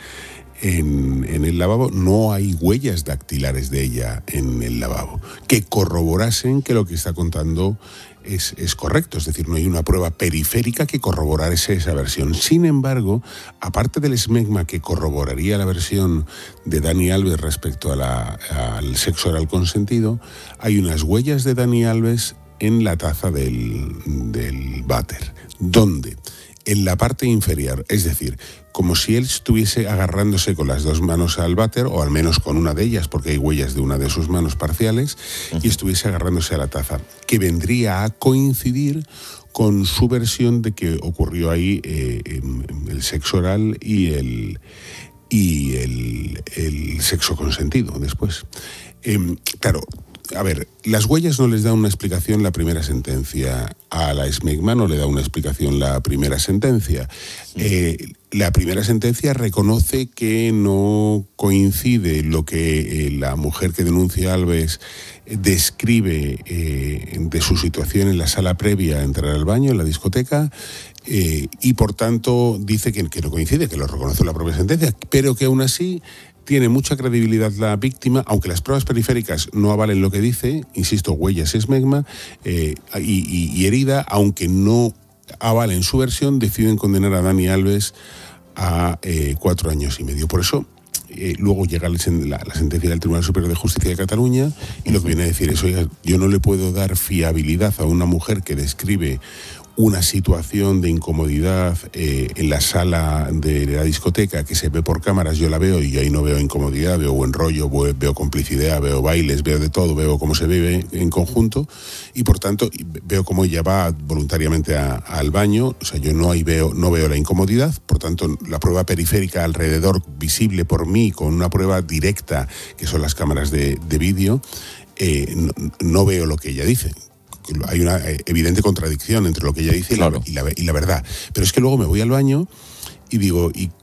el lavabo, no hay huellas dactilares de ella en el lavabo que corroborasen que lo que está contando es correcto. Es decir, no hay una prueba periférica que corroborase esa versión. Sin embargo, aparte del esmegma que corroboraría la versión de Dani Alves respecto al sexo oral consentido, hay unas huellas de Dani Alves en la taza del váter, donde en la parte inferior, es decir, como si él estuviese agarrándose con las dos manos al váter, o al menos con una de ellas, porque hay huellas de una de sus manos parciales, y estuviese agarrándose a la taza, que vendría a coincidir con su versión de que ocurrió ahí el sexo oral y el sexo consentido después. Claro, a ver, las huellas no les da una explicación la primera sentencia. A la esmegma no le da una explicación la primera sentencia. La primera sentencia reconoce que no coincide lo que la mujer que denuncia a Alves describe de su situación en la sala previa a entrar al baño, en la discoteca, y por tanto dice que no coincide, que lo reconoce la propia sentencia, pero que aún así tiene mucha credibilidad la víctima, aunque las pruebas periféricas no avalen lo que dice, insisto, huellas, esmegma y herida, aunque no avalen su versión, deciden condenar a Dani Alves a 4 años y medio. Por eso, luego llega la sentencia del Tribunal Superior de Justicia de Cataluña y lo que viene a decir es, oiga, yo no le puedo dar fiabilidad a una mujer que describe una situación de incomodidad en la sala de la discoteca que se ve por cámaras, yo la veo y ahí no veo incomodidad, veo buen rollo, veo complicidad, veo bailes, veo de todo, veo cómo se vive en conjunto y por tanto veo cómo ella va voluntariamente al baño, o sea, yo no veo la incomodidad, por tanto la prueba periférica alrededor visible por mí con una prueba directa que son las cámaras de vídeo, no veo lo que ella dice. Hay una evidente contradicción entre lo que ella dice y la verdad. Pero es que luego me voy al baño y digo, ¿y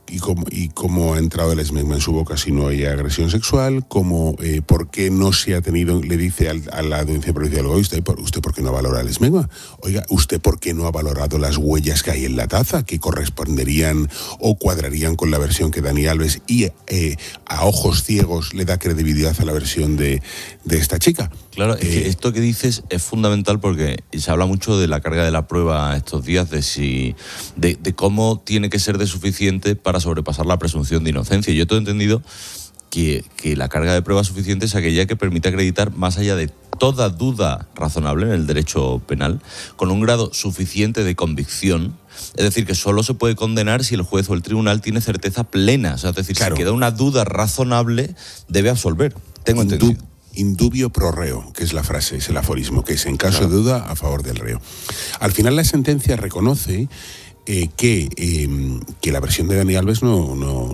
cómo ha entrado el esmegma en su boca si no hay agresión sexual, por qué no se ha tenido, le dice a la audiencia provincial, ¿usted por qué no valora el esmegma? Oiga, ¿usted por qué no ha valorado las huellas que hay en la taza, que corresponderían o cuadrarían con la versión que Dani Alves y a ojos ciegos le da credibilidad a la versión de esta chica? Claro, es que esto que dices es fundamental porque se habla mucho de la carga de la prueba estos días, de cómo tiene que ser de suficiente para sobrepasar la presunción de inocencia. Yo tengo entendido que la carga de prueba suficiente es aquella que permite acreditar más allá de toda duda razonable en el derecho penal, con un grado suficiente de convicción. Es decir, que solo se puede condenar si el juez o el tribunal tiene certeza plena. O sea, es decir, claro, si queda una duda razonable, debe absolver. Tengo entendido. Indubio pro reo, que es la frase, es el aforismo, que es en caso de duda a favor del reo. Al final la sentencia reconoce que la versión de Dani Alves no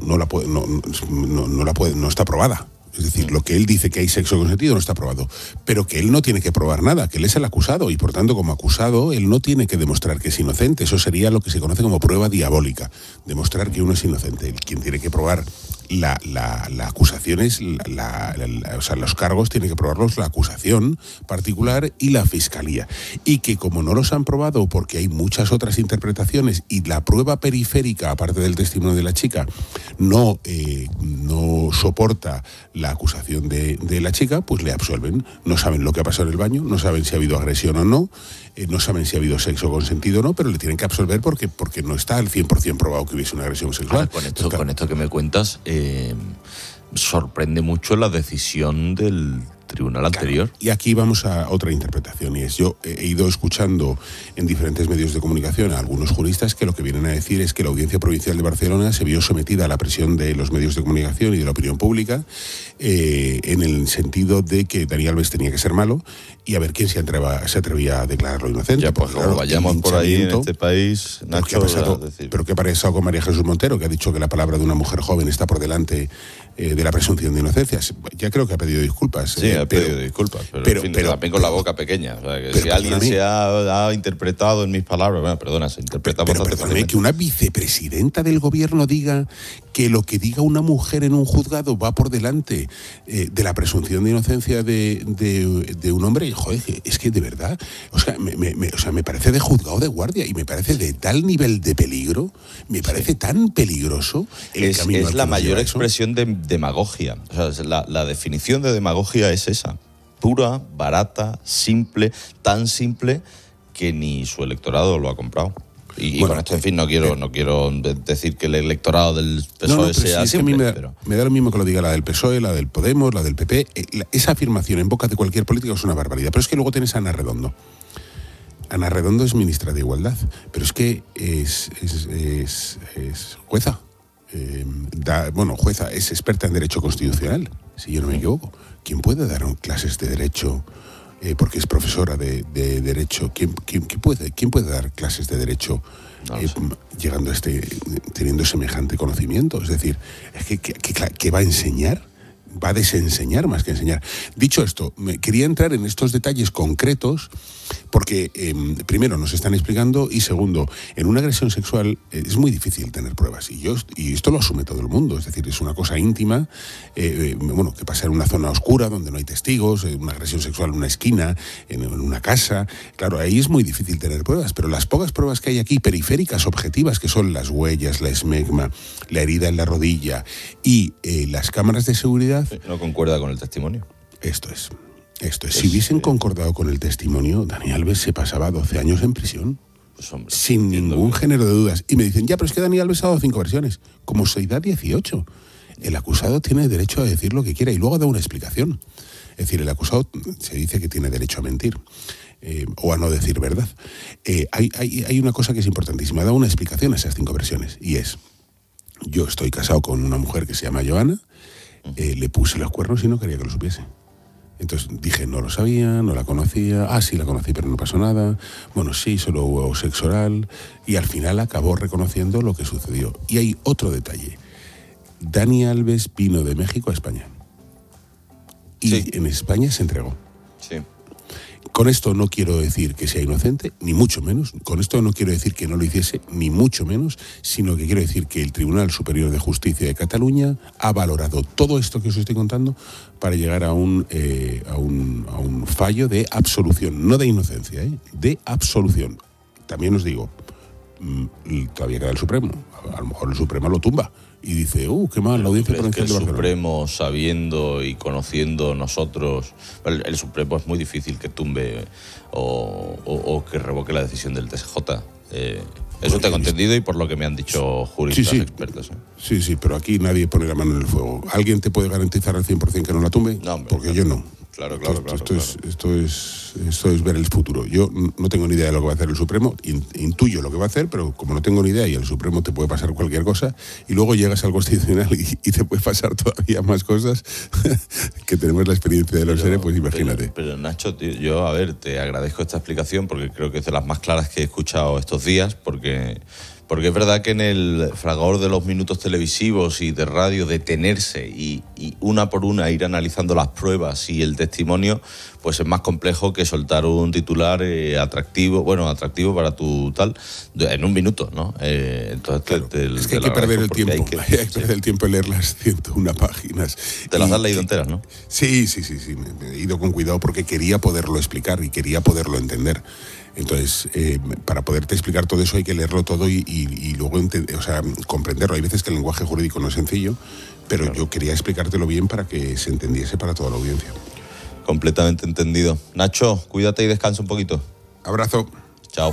está aprobada. Es decir, lo que él dice que hay sexo consentido no está probado, pero que él no tiene que probar nada, que él es el acusado y por tanto como acusado él no tiene que demostrar que es inocente. Eso sería lo que se conoce como prueba diabólica, demostrar que uno es inocente. Quien tiene que probar la acusación es, o sea, los cargos tiene que probarlos la acusación particular y la fiscalía. Y que como no los han probado porque hay muchas otras interpretaciones y la prueba periférica, aparte del testimonio de la chica, no soporta la acusación de la chica, pues le absuelven. No saben lo que ha pasado en el baño, no saben si ha habido agresión o no, no saben si ha habido sexo consentido o no, pero le tienen que absolver porque no está al 100% probado que hubiese una agresión sexual. Con esto que me cuentas, sorprende mucho la decisión del tribunal anterior. Y aquí vamos a otra interpretación, y es, yo he ido escuchando en diferentes medios de comunicación a algunos juristas que lo que vienen a decir es que la Audiencia Provincial de Barcelona se vio sometida a la presión de los medios de comunicación y de la opinión pública, en el sentido de que Dani Alves tenía que ser malo y a ver quién se atrevía a declararlo inocente. Ya, pues claro, vayamos por ahí en este país, Nacho. ¿Pero qué ha pasado con María Jesús Montero, que ha dicho que la palabra de una mujer joven está por delante de la presunción de inocencia? Ya creo que ha pedido disculpas. Sí, ha pedido disculpas, pero también con la boca pequeña. O sea, que si alguien se ha interpretado en mis palabras, bueno, perdona, se interpreta bastante. Perdóname, que una vicepresidenta del gobierno diga que lo que diga una mujer en un juzgado va por delante de la presunción de inocencia de un hombre, joder, es que de verdad, o sea, me parece de juzgado de guardia y me parece de tal nivel de peligro, me parece tan peligroso el camino. Es la mayor expresión de demagogia. O sea, la definición de demagogia es esa: pura, barata, simple, tan simple que ni su electorado lo ha comprado. Y con esto, en fin, no quiero decir que el electorado del PSOE sea simple. Me da lo mismo que lo diga la del PSOE, la del Podemos, la del PP. Esa afirmación en boca de cualquier político es una barbaridad. Pero es que luego tienes a Ana Redondo. Ana Redondo es ministra de Igualdad, pero es que es jueza. Jueza, es experta en Derecho Constitucional, si yo no me equivoco. ¿Quién puede dar clases de Derecho? Porque es profesora de Derecho. ¿Quién puede dar clases de Derecho llegando a teniendo semejante conocimiento? Es decir, es que va a enseñar, va a desenseñar más que enseñar. Dicho esto, quería entrar en estos detalles concretos porque, primero, nos están explicando y, segundo, en una agresión sexual es muy difícil tener pruebas y esto lo asume todo el mundo. Es decir, es una cosa íntima, que pasa en una zona oscura donde no hay testigos, una agresión sexual en una esquina, en una casa. Claro, ahí es muy difícil tener pruebas, pero las pocas pruebas que hay aquí, periféricas, objetivas, que son las huellas, la esmegma, la herida en la rodilla y las cámaras de seguridad... No concuerda con el testimonio. Esto es. Si hubiesen concordado con el testimonio, Dani Alves se pasaba 12 años en prisión. Pues hombre, sin ningún género de dudas. Y me dicen, pero es que Dani Alves ha dado 5 versiones. Como se da 18. El acusado tiene derecho a decir lo que quiera y luego da una explicación. Es decir, el acusado se dice que tiene derecho a mentir o a no decir verdad. Hay una cosa que es importantísima. Ha dado una explicación a esas 5 versiones y es: yo estoy casado con una mujer que se llama Joana, le puse los cuernos y no quería que lo supiese. Entonces dije, no lo sabía, no la conocía, sí la conocí pero no pasó nada, bueno sí, solo hubo sexo oral, y al final acabó reconociendo lo que sucedió. Y hay otro detalle: Dani Alves vino de México a España y en España se entregó. Sí. Con esto no quiero decir que sea inocente, ni mucho menos. Con esto no quiero decir que no lo hiciese, ni mucho menos, sino que quiero decir que el Tribunal Superior de Justicia de Cataluña ha valorado todo esto que os estoy contando para llegar a un fallo de absolución, no de inocencia, de absolución. También os digo, todavía queda el Supremo. A lo mejor el Supremo lo tumba y dice, qué mal, la Audiencia Provincial de Barcelona. El Supremo, sabiendo y conociendo nosotros, el Supremo es muy difícil que tumbe o que revoque la decisión del TSJ. Eso tengo entendido y por lo que me han dicho juristas expertos. Sí, pero aquí nadie pone la mano en el fuego. ¿Alguien te puede garantizar al 100% que no la tumbe? No, hombre, porque yo no. Claro. Esto es ver el futuro. Yo no tengo ni idea de lo que va a hacer el Supremo, intuyo lo que va a hacer, pero como no tengo ni idea y el Supremo te puede pasar cualquier cosa, y luego llegas al Constitucional y te puede pasar todavía más cosas, que tenemos la experiencia de los seres, pues imagínate. Pero Nacho, tío, yo, te agradezco esta explicación porque creo que es de las más claras que he escuchado estos días, porque es verdad que en el fragor de los minutos televisivos y de radio detenerse y una por una ir analizando las pruebas y el testimonio, pues es más complejo que soltar un titular atractivo para tu tal, en un minuto, ¿no? Entonces claro, es que hay que perder el tiempo, hay que perder el tiempo en leer las 101 páginas. ¿Te las has leído enteras, no? Sí, me he ido con cuidado porque quería poderlo explicar y quería poderlo entender. Entonces, para poderte explicar todo eso hay que leerlo todo y luego comprenderlo. Hay veces que el lenguaje jurídico no es sencillo, pero yo quería explicártelo bien para que se entendiese para toda la audiencia. Completamente entendido. Nacho, cuídate y descansa un poquito. Abrazo. Chao.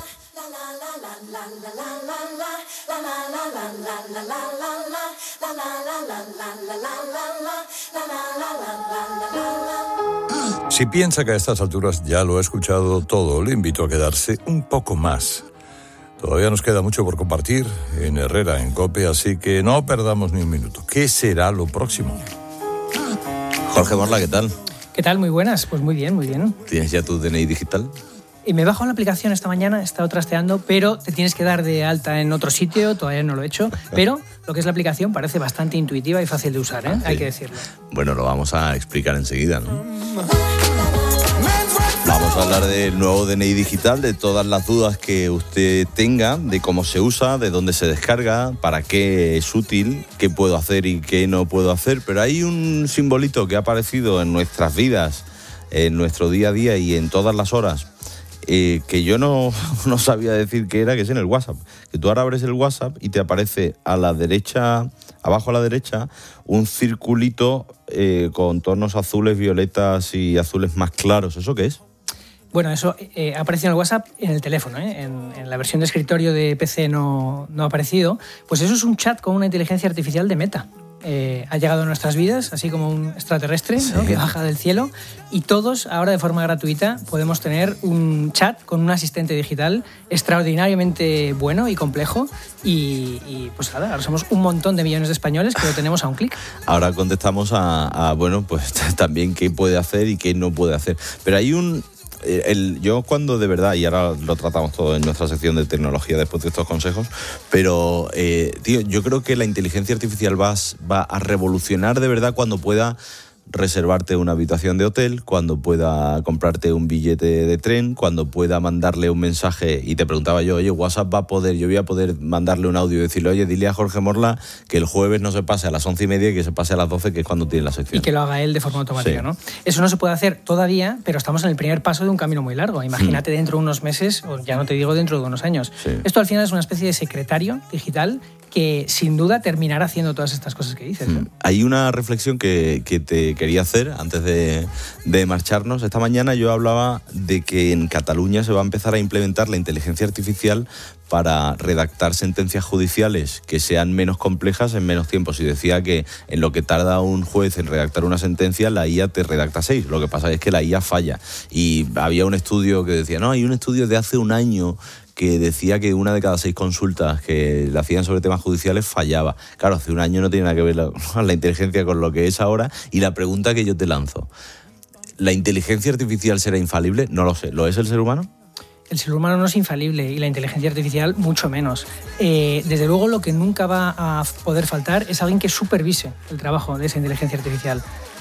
Si piensa que a estas alturas ya lo ha escuchado todo, le invito a quedarse un poco más. Todavía nos queda mucho por compartir en Herrera, en COPE, así que no perdamos ni un minuto. ¿Qué será lo próximo? Jorge Morla, ¿qué tal? ¿Qué tal? Muy buenas. Pues muy bien, muy bien. ¿Tienes ya tu DNI digital? Y me he bajado la aplicación esta mañana, he estado trasteando, pero te tienes que dar de alta en otro sitio, todavía no lo he hecho, pero lo que es la aplicación parece bastante intuitiva y fácil de usar, ¿eh? Sí. Hay que decirlo. Bueno, lo vamos a explicar enseguida, ¿no? Vamos a hablar del nuevo DNI digital, de todas las dudas que usted tenga, de cómo se usa, de dónde se descarga, para qué es útil, qué puedo hacer y qué no puedo hacer, pero hay un simbolito que ha aparecido en nuestras vidas, en nuestro día a día y en todas las horas, que yo no sabía decir qué era, que es en el WhatsApp. Que tú ahora abres el WhatsApp y te aparece a la derecha, abajo a la derecha, un circulito con tonos azules, violetas y azules más claros. ¿Eso qué es? Bueno, eso ha aparecido en el WhatsApp en el teléfono, ¿eh? En la versión de escritorio de PC no ha aparecido. Pues eso es un chat con una inteligencia artificial de Meta. Ha llegado a nuestras vidas, así como un extraterrestre, ¿no? Sí. Que baja del cielo, y todos ahora de forma gratuita podemos tener un chat con un asistente digital extraordinariamente bueno y complejo y pues nada, ahora somos un montón de millones de españoles que lo tenemos a un clic. Ahora contestamos a pues también qué puede hacer y qué no puede hacer, pero hay yo cuando de verdad, y ahora lo tratamos todo en nuestra sección de tecnología después de estos consejos, pero tío, yo creo que la inteligencia artificial va a revolucionar de verdad cuando pueda reservarte una habitación de hotel, cuando pueda comprarte un billete de tren, cuando pueda mandarle un mensaje. Y te preguntaba yo, oye, WhatsApp yo voy a poder mandarle un audio y decirle, oye, dile a Jorge Morla que el jueves no se pase a las 11:30 y que se pase a las 12, que es cuando tiene la sección. Y que lo haga él de forma automática, sí. ¿No? Eso no se puede hacer todavía, pero estamos en el primer paso de un camino muy largo. Imagínate dentro de unos meses, o ya no te digo dentro de unos años. Sí. Esto al final es una especie de secretario digital que sin duda terminará haciendo todas estas cosas que dices. Hay una reflexión que te quería hacer antes de marcharnos. Esta mañana yo hablaba de que en Cataluña se va a empezar a implementar la inteligencia artificial para redactar sentencias judiciales que sean menos complejas en menos tiempo. Si decía que en lo que tarda un juez en redactar una sentencia, la IA te redacta 6. Lo que pasa es que la IA falla. Y había un estudio que decía, hay un estudio de hace un año que decía que 1 de cada 6 consultas que le hacían sobre temas judiciales fallaba. Claro, hace un año no tiene nada que ver la inteligencia con lo que es ahora. Y la pregunta que yo te lanzo, ¿la inteligencia artificial será infalible? No lo sé. ¿Lo es el ser humano? El ser humano no es infalible y la inteligencia artificial mucho menos. Desde luego lo que nunca va a poder faltar es alguien que supervise el trabajo de esa inteligencia artificial.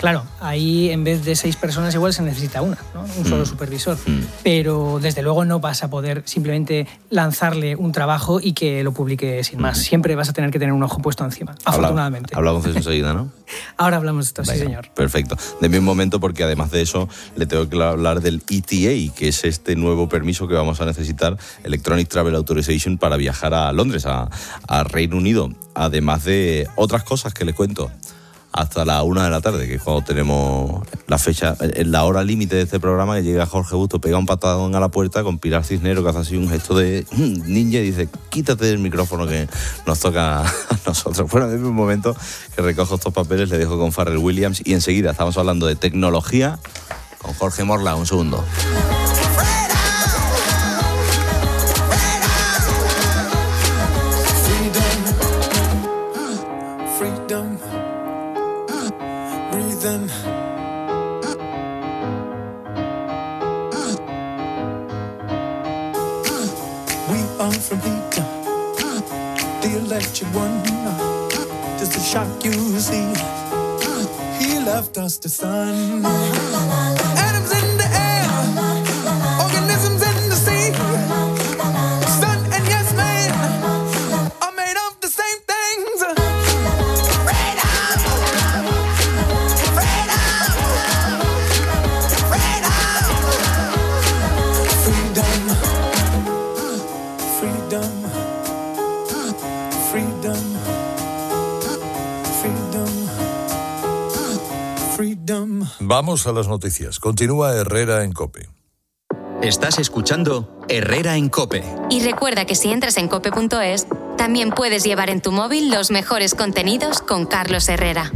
Claro, ahí en vez de 6 personas igual se necesita una, ¿no? Un solo supervisor. Pero desde luego no vas a poder simplemente lanzarle un trabajo y que lo publique sin más. Siempre vas a tener que tener un ojo puesto encima, afortunadamente. Hablamos de eso enseguida, ¿no? Ahora hablamos de esto, Venga, sí señor. Perfecto. Deme un momento porque además de eso le tengo que hablar del ETA, que es este nuevo permiso que vamos a necesitar, Electronic Travel Authorization, para viajar a Londres, a Reino Unido. Además de otras cosas que les cuento hasta la 1 de la tarde, que es cuando tenemos la fecha, la hora límite de este programa, que llega Jorge Busto, pega un patadón a la puerta con Pilar Cisneros, que hace así un gesto de ninja y dice, quítate del micrófono que nos toca a nosotros. Bueno, denme un momento que recojo estos papeles, le dejo con Pharrell Williams y enseguida estamos hablando de tecnología con Jorge Morla. Un segundo. From heat, the electric one, just to shock you, see, he left us the sun. Atoms in the air, organisms in the sea, sun and yes man are made of the same things. Freedom, Vamos a las noticias. Continúa Herrera en COPE. Estás escuchando Herrera en COPE. Y recuerda que si entras en cope.es, también puedes llevar en tu móvil los mejores contenidos con Carlos Herrera.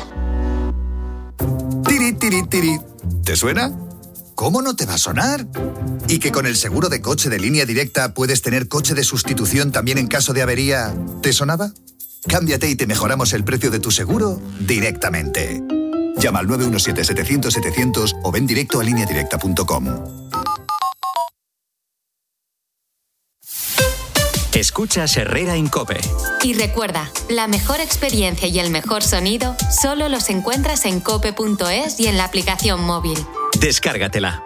Tiri, tiri, tiri. ¿Te suena? ¿Cómo no te va a sonar? ¿Y que con el seguro de coche de Línea Directa puedes tener coche de sustitución también en caso de avería? ¿Te sonaba? Cámbiate y te mejoramos el precio de tu seguro directamente. Llama al 917-700-700 o ven directo a lineadirecta.com. Escuchas Herrera en COPE. Y recuerda, la mejor experiencia y el mejor sonido solo los encuentras en cope.es y en la aplicación móvil. Descárgatela.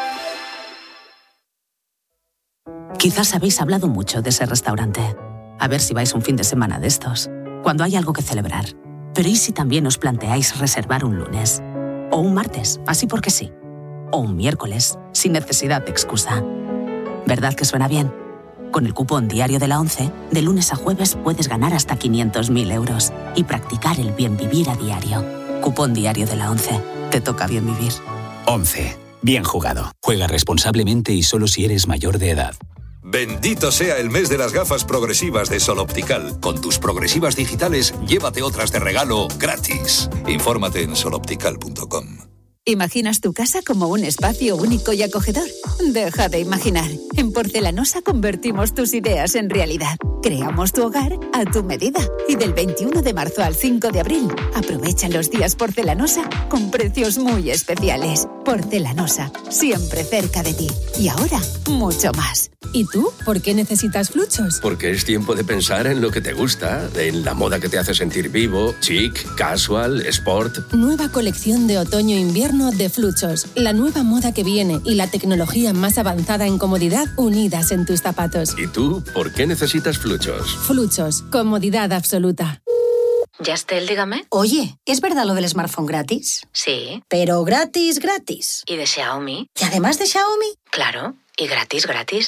Quizás habéis hablado mucho de ese restaurante. A ver si vais un fin de semana de estos, cuando hay algo que celebrar. Pero ¿y si también os planteáis reservar un lunes? O un martes, así porque sí. O un miércoles, sin necesidad de excusa. ¿Verdad que suena bien? Con el cupón diario de la ONCE, de lunes a jueves puedes ganar hasta 500.000 euros y practicar el bien vivir a diario. Cupón diario de la ONCE. Te toca bien vivir. ONCE. Bien jugado. Juega responsablemente y solo si eres mayor de edad. Bendito sea el mes de las gafas progresivas de Sol Optical. Con tus progresivas digitales, llévate otras de regalo gratis. Infórmate en soloptical.com. ¿Imaginas tu casa como un espacio único y acogedor? Deja de imaginar. En Porcelanosa convertimos tus ideas en realidad. Creamos tu hogar a tu medida. Y del 21 de marzo al 5 de abril, aprovecha los días Porcelanosa con precios muy especiales. Porcelanosa, siempre cerca de ti. Y ahora, mucho más. ¿Y tú? ¿Por qué necesitas Fluchos? Porque es tiempo de pensar en lo que te gusta, en la moda que te hace sentir vivo, chic, casual, sport. Nueva colección de otoño-invierno de Fluchos. La nueva moda que viene y la tecnología más avanzada en comodidad unidas en tus zapatos. ¿Y tú? ¿Por qué necesitas Fluchos? Fluchos. Comodidad absoluta. Yastel, dígame. Oye, ¿es verdad lo del smartphone gratis? Sí. Pero gratis, gratis. ¿Y de Xiaomi? ¿Y además de Xiaomi? Claro. Y gratis, gratis.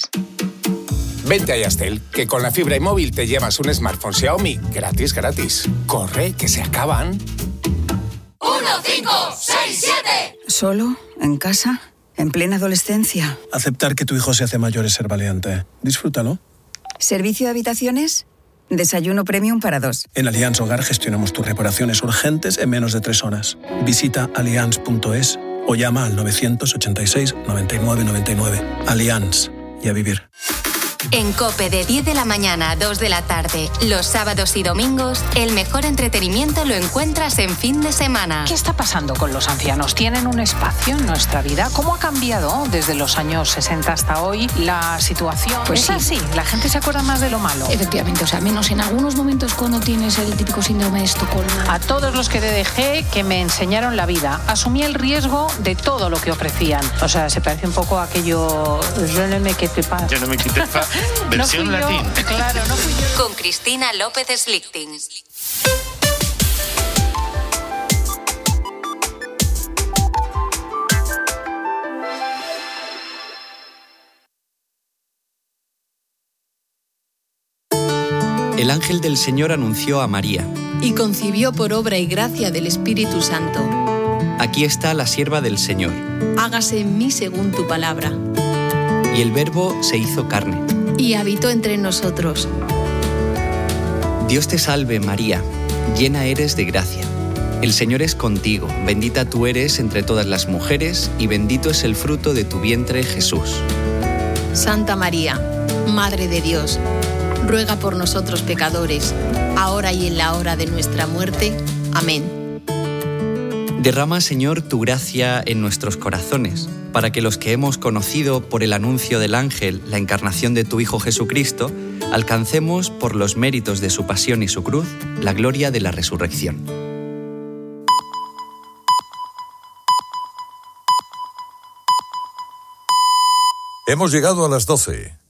Vente a Yastel, que con la fibra y móvil te llevas un smartphone Xiaomi gratis, gratis. Corre, que se acaban. 1, 5, 6, 7. ¿Solo? ¿En casa? ¿En plena adolescencia? Aceptar que tu hijo se hace mayor es ser valiente. Disfrútalo. ¿Servicio de habitaciones? Desayuno premium para 2. En Allianz Hogar gestionamos tus reparaciones urgentes en menos de 3 horas. Visita allianz.es o llama al 986 99 99. Allianz. Y a vivir. En COPE de 10 de la mañana a 2 de la tarde, los sábados y domingos, el mejor entretenimiento lo encuentras en fin de semana. ¿Qué está pasando con los ancianos? ¿Tienen un espacio en nuestra vida? ¿Cómo ha cambiado desde los años 60 hasta hoy la situación? Pues es así, la gente se acuerda más de lo malo. Efectivamente, o sea, menos en algunos momentos cuando tienes el típico síndrome de Estocolmo. A todos los que dejé que me enseñaron la vida, asumí el riesgo de todo lo que ofrecían. O sea, se parece un poco a aquello Je ne me quitte pas. Je ne me quitte pas, versión no fui latín. Yo, claro, no fui yo. Con Cristina López Slichting. El ángel del Señor anunció a María. Y concibió por obra y gracia del Espíritu Santo. Aquí está la sierva del Señor. Hágase en mí según tu palabra. Y el Verbo se hizo carne. Y habitó entre nosotros. Dios te salve, María, llena eres de gracia. El Señor es contigo, bendita tú eres entre todas las mujeres, y bendito es el fruto de tu vientre, Jesús. Santa María, Madre de Dios, ruega por nosotros pecadores, ahora y en la hora de nuestra muerte. Amén. Derrama, Señor, tu gracia en nuestros corazones, para que los que hemos conocido por el anuncio del ángel la encarnación de tu Hijo Jesucristo, alcancemos, por los méritos de su pasión y su cruz, la gloria de la resurrección. Hemos llegado a las 12.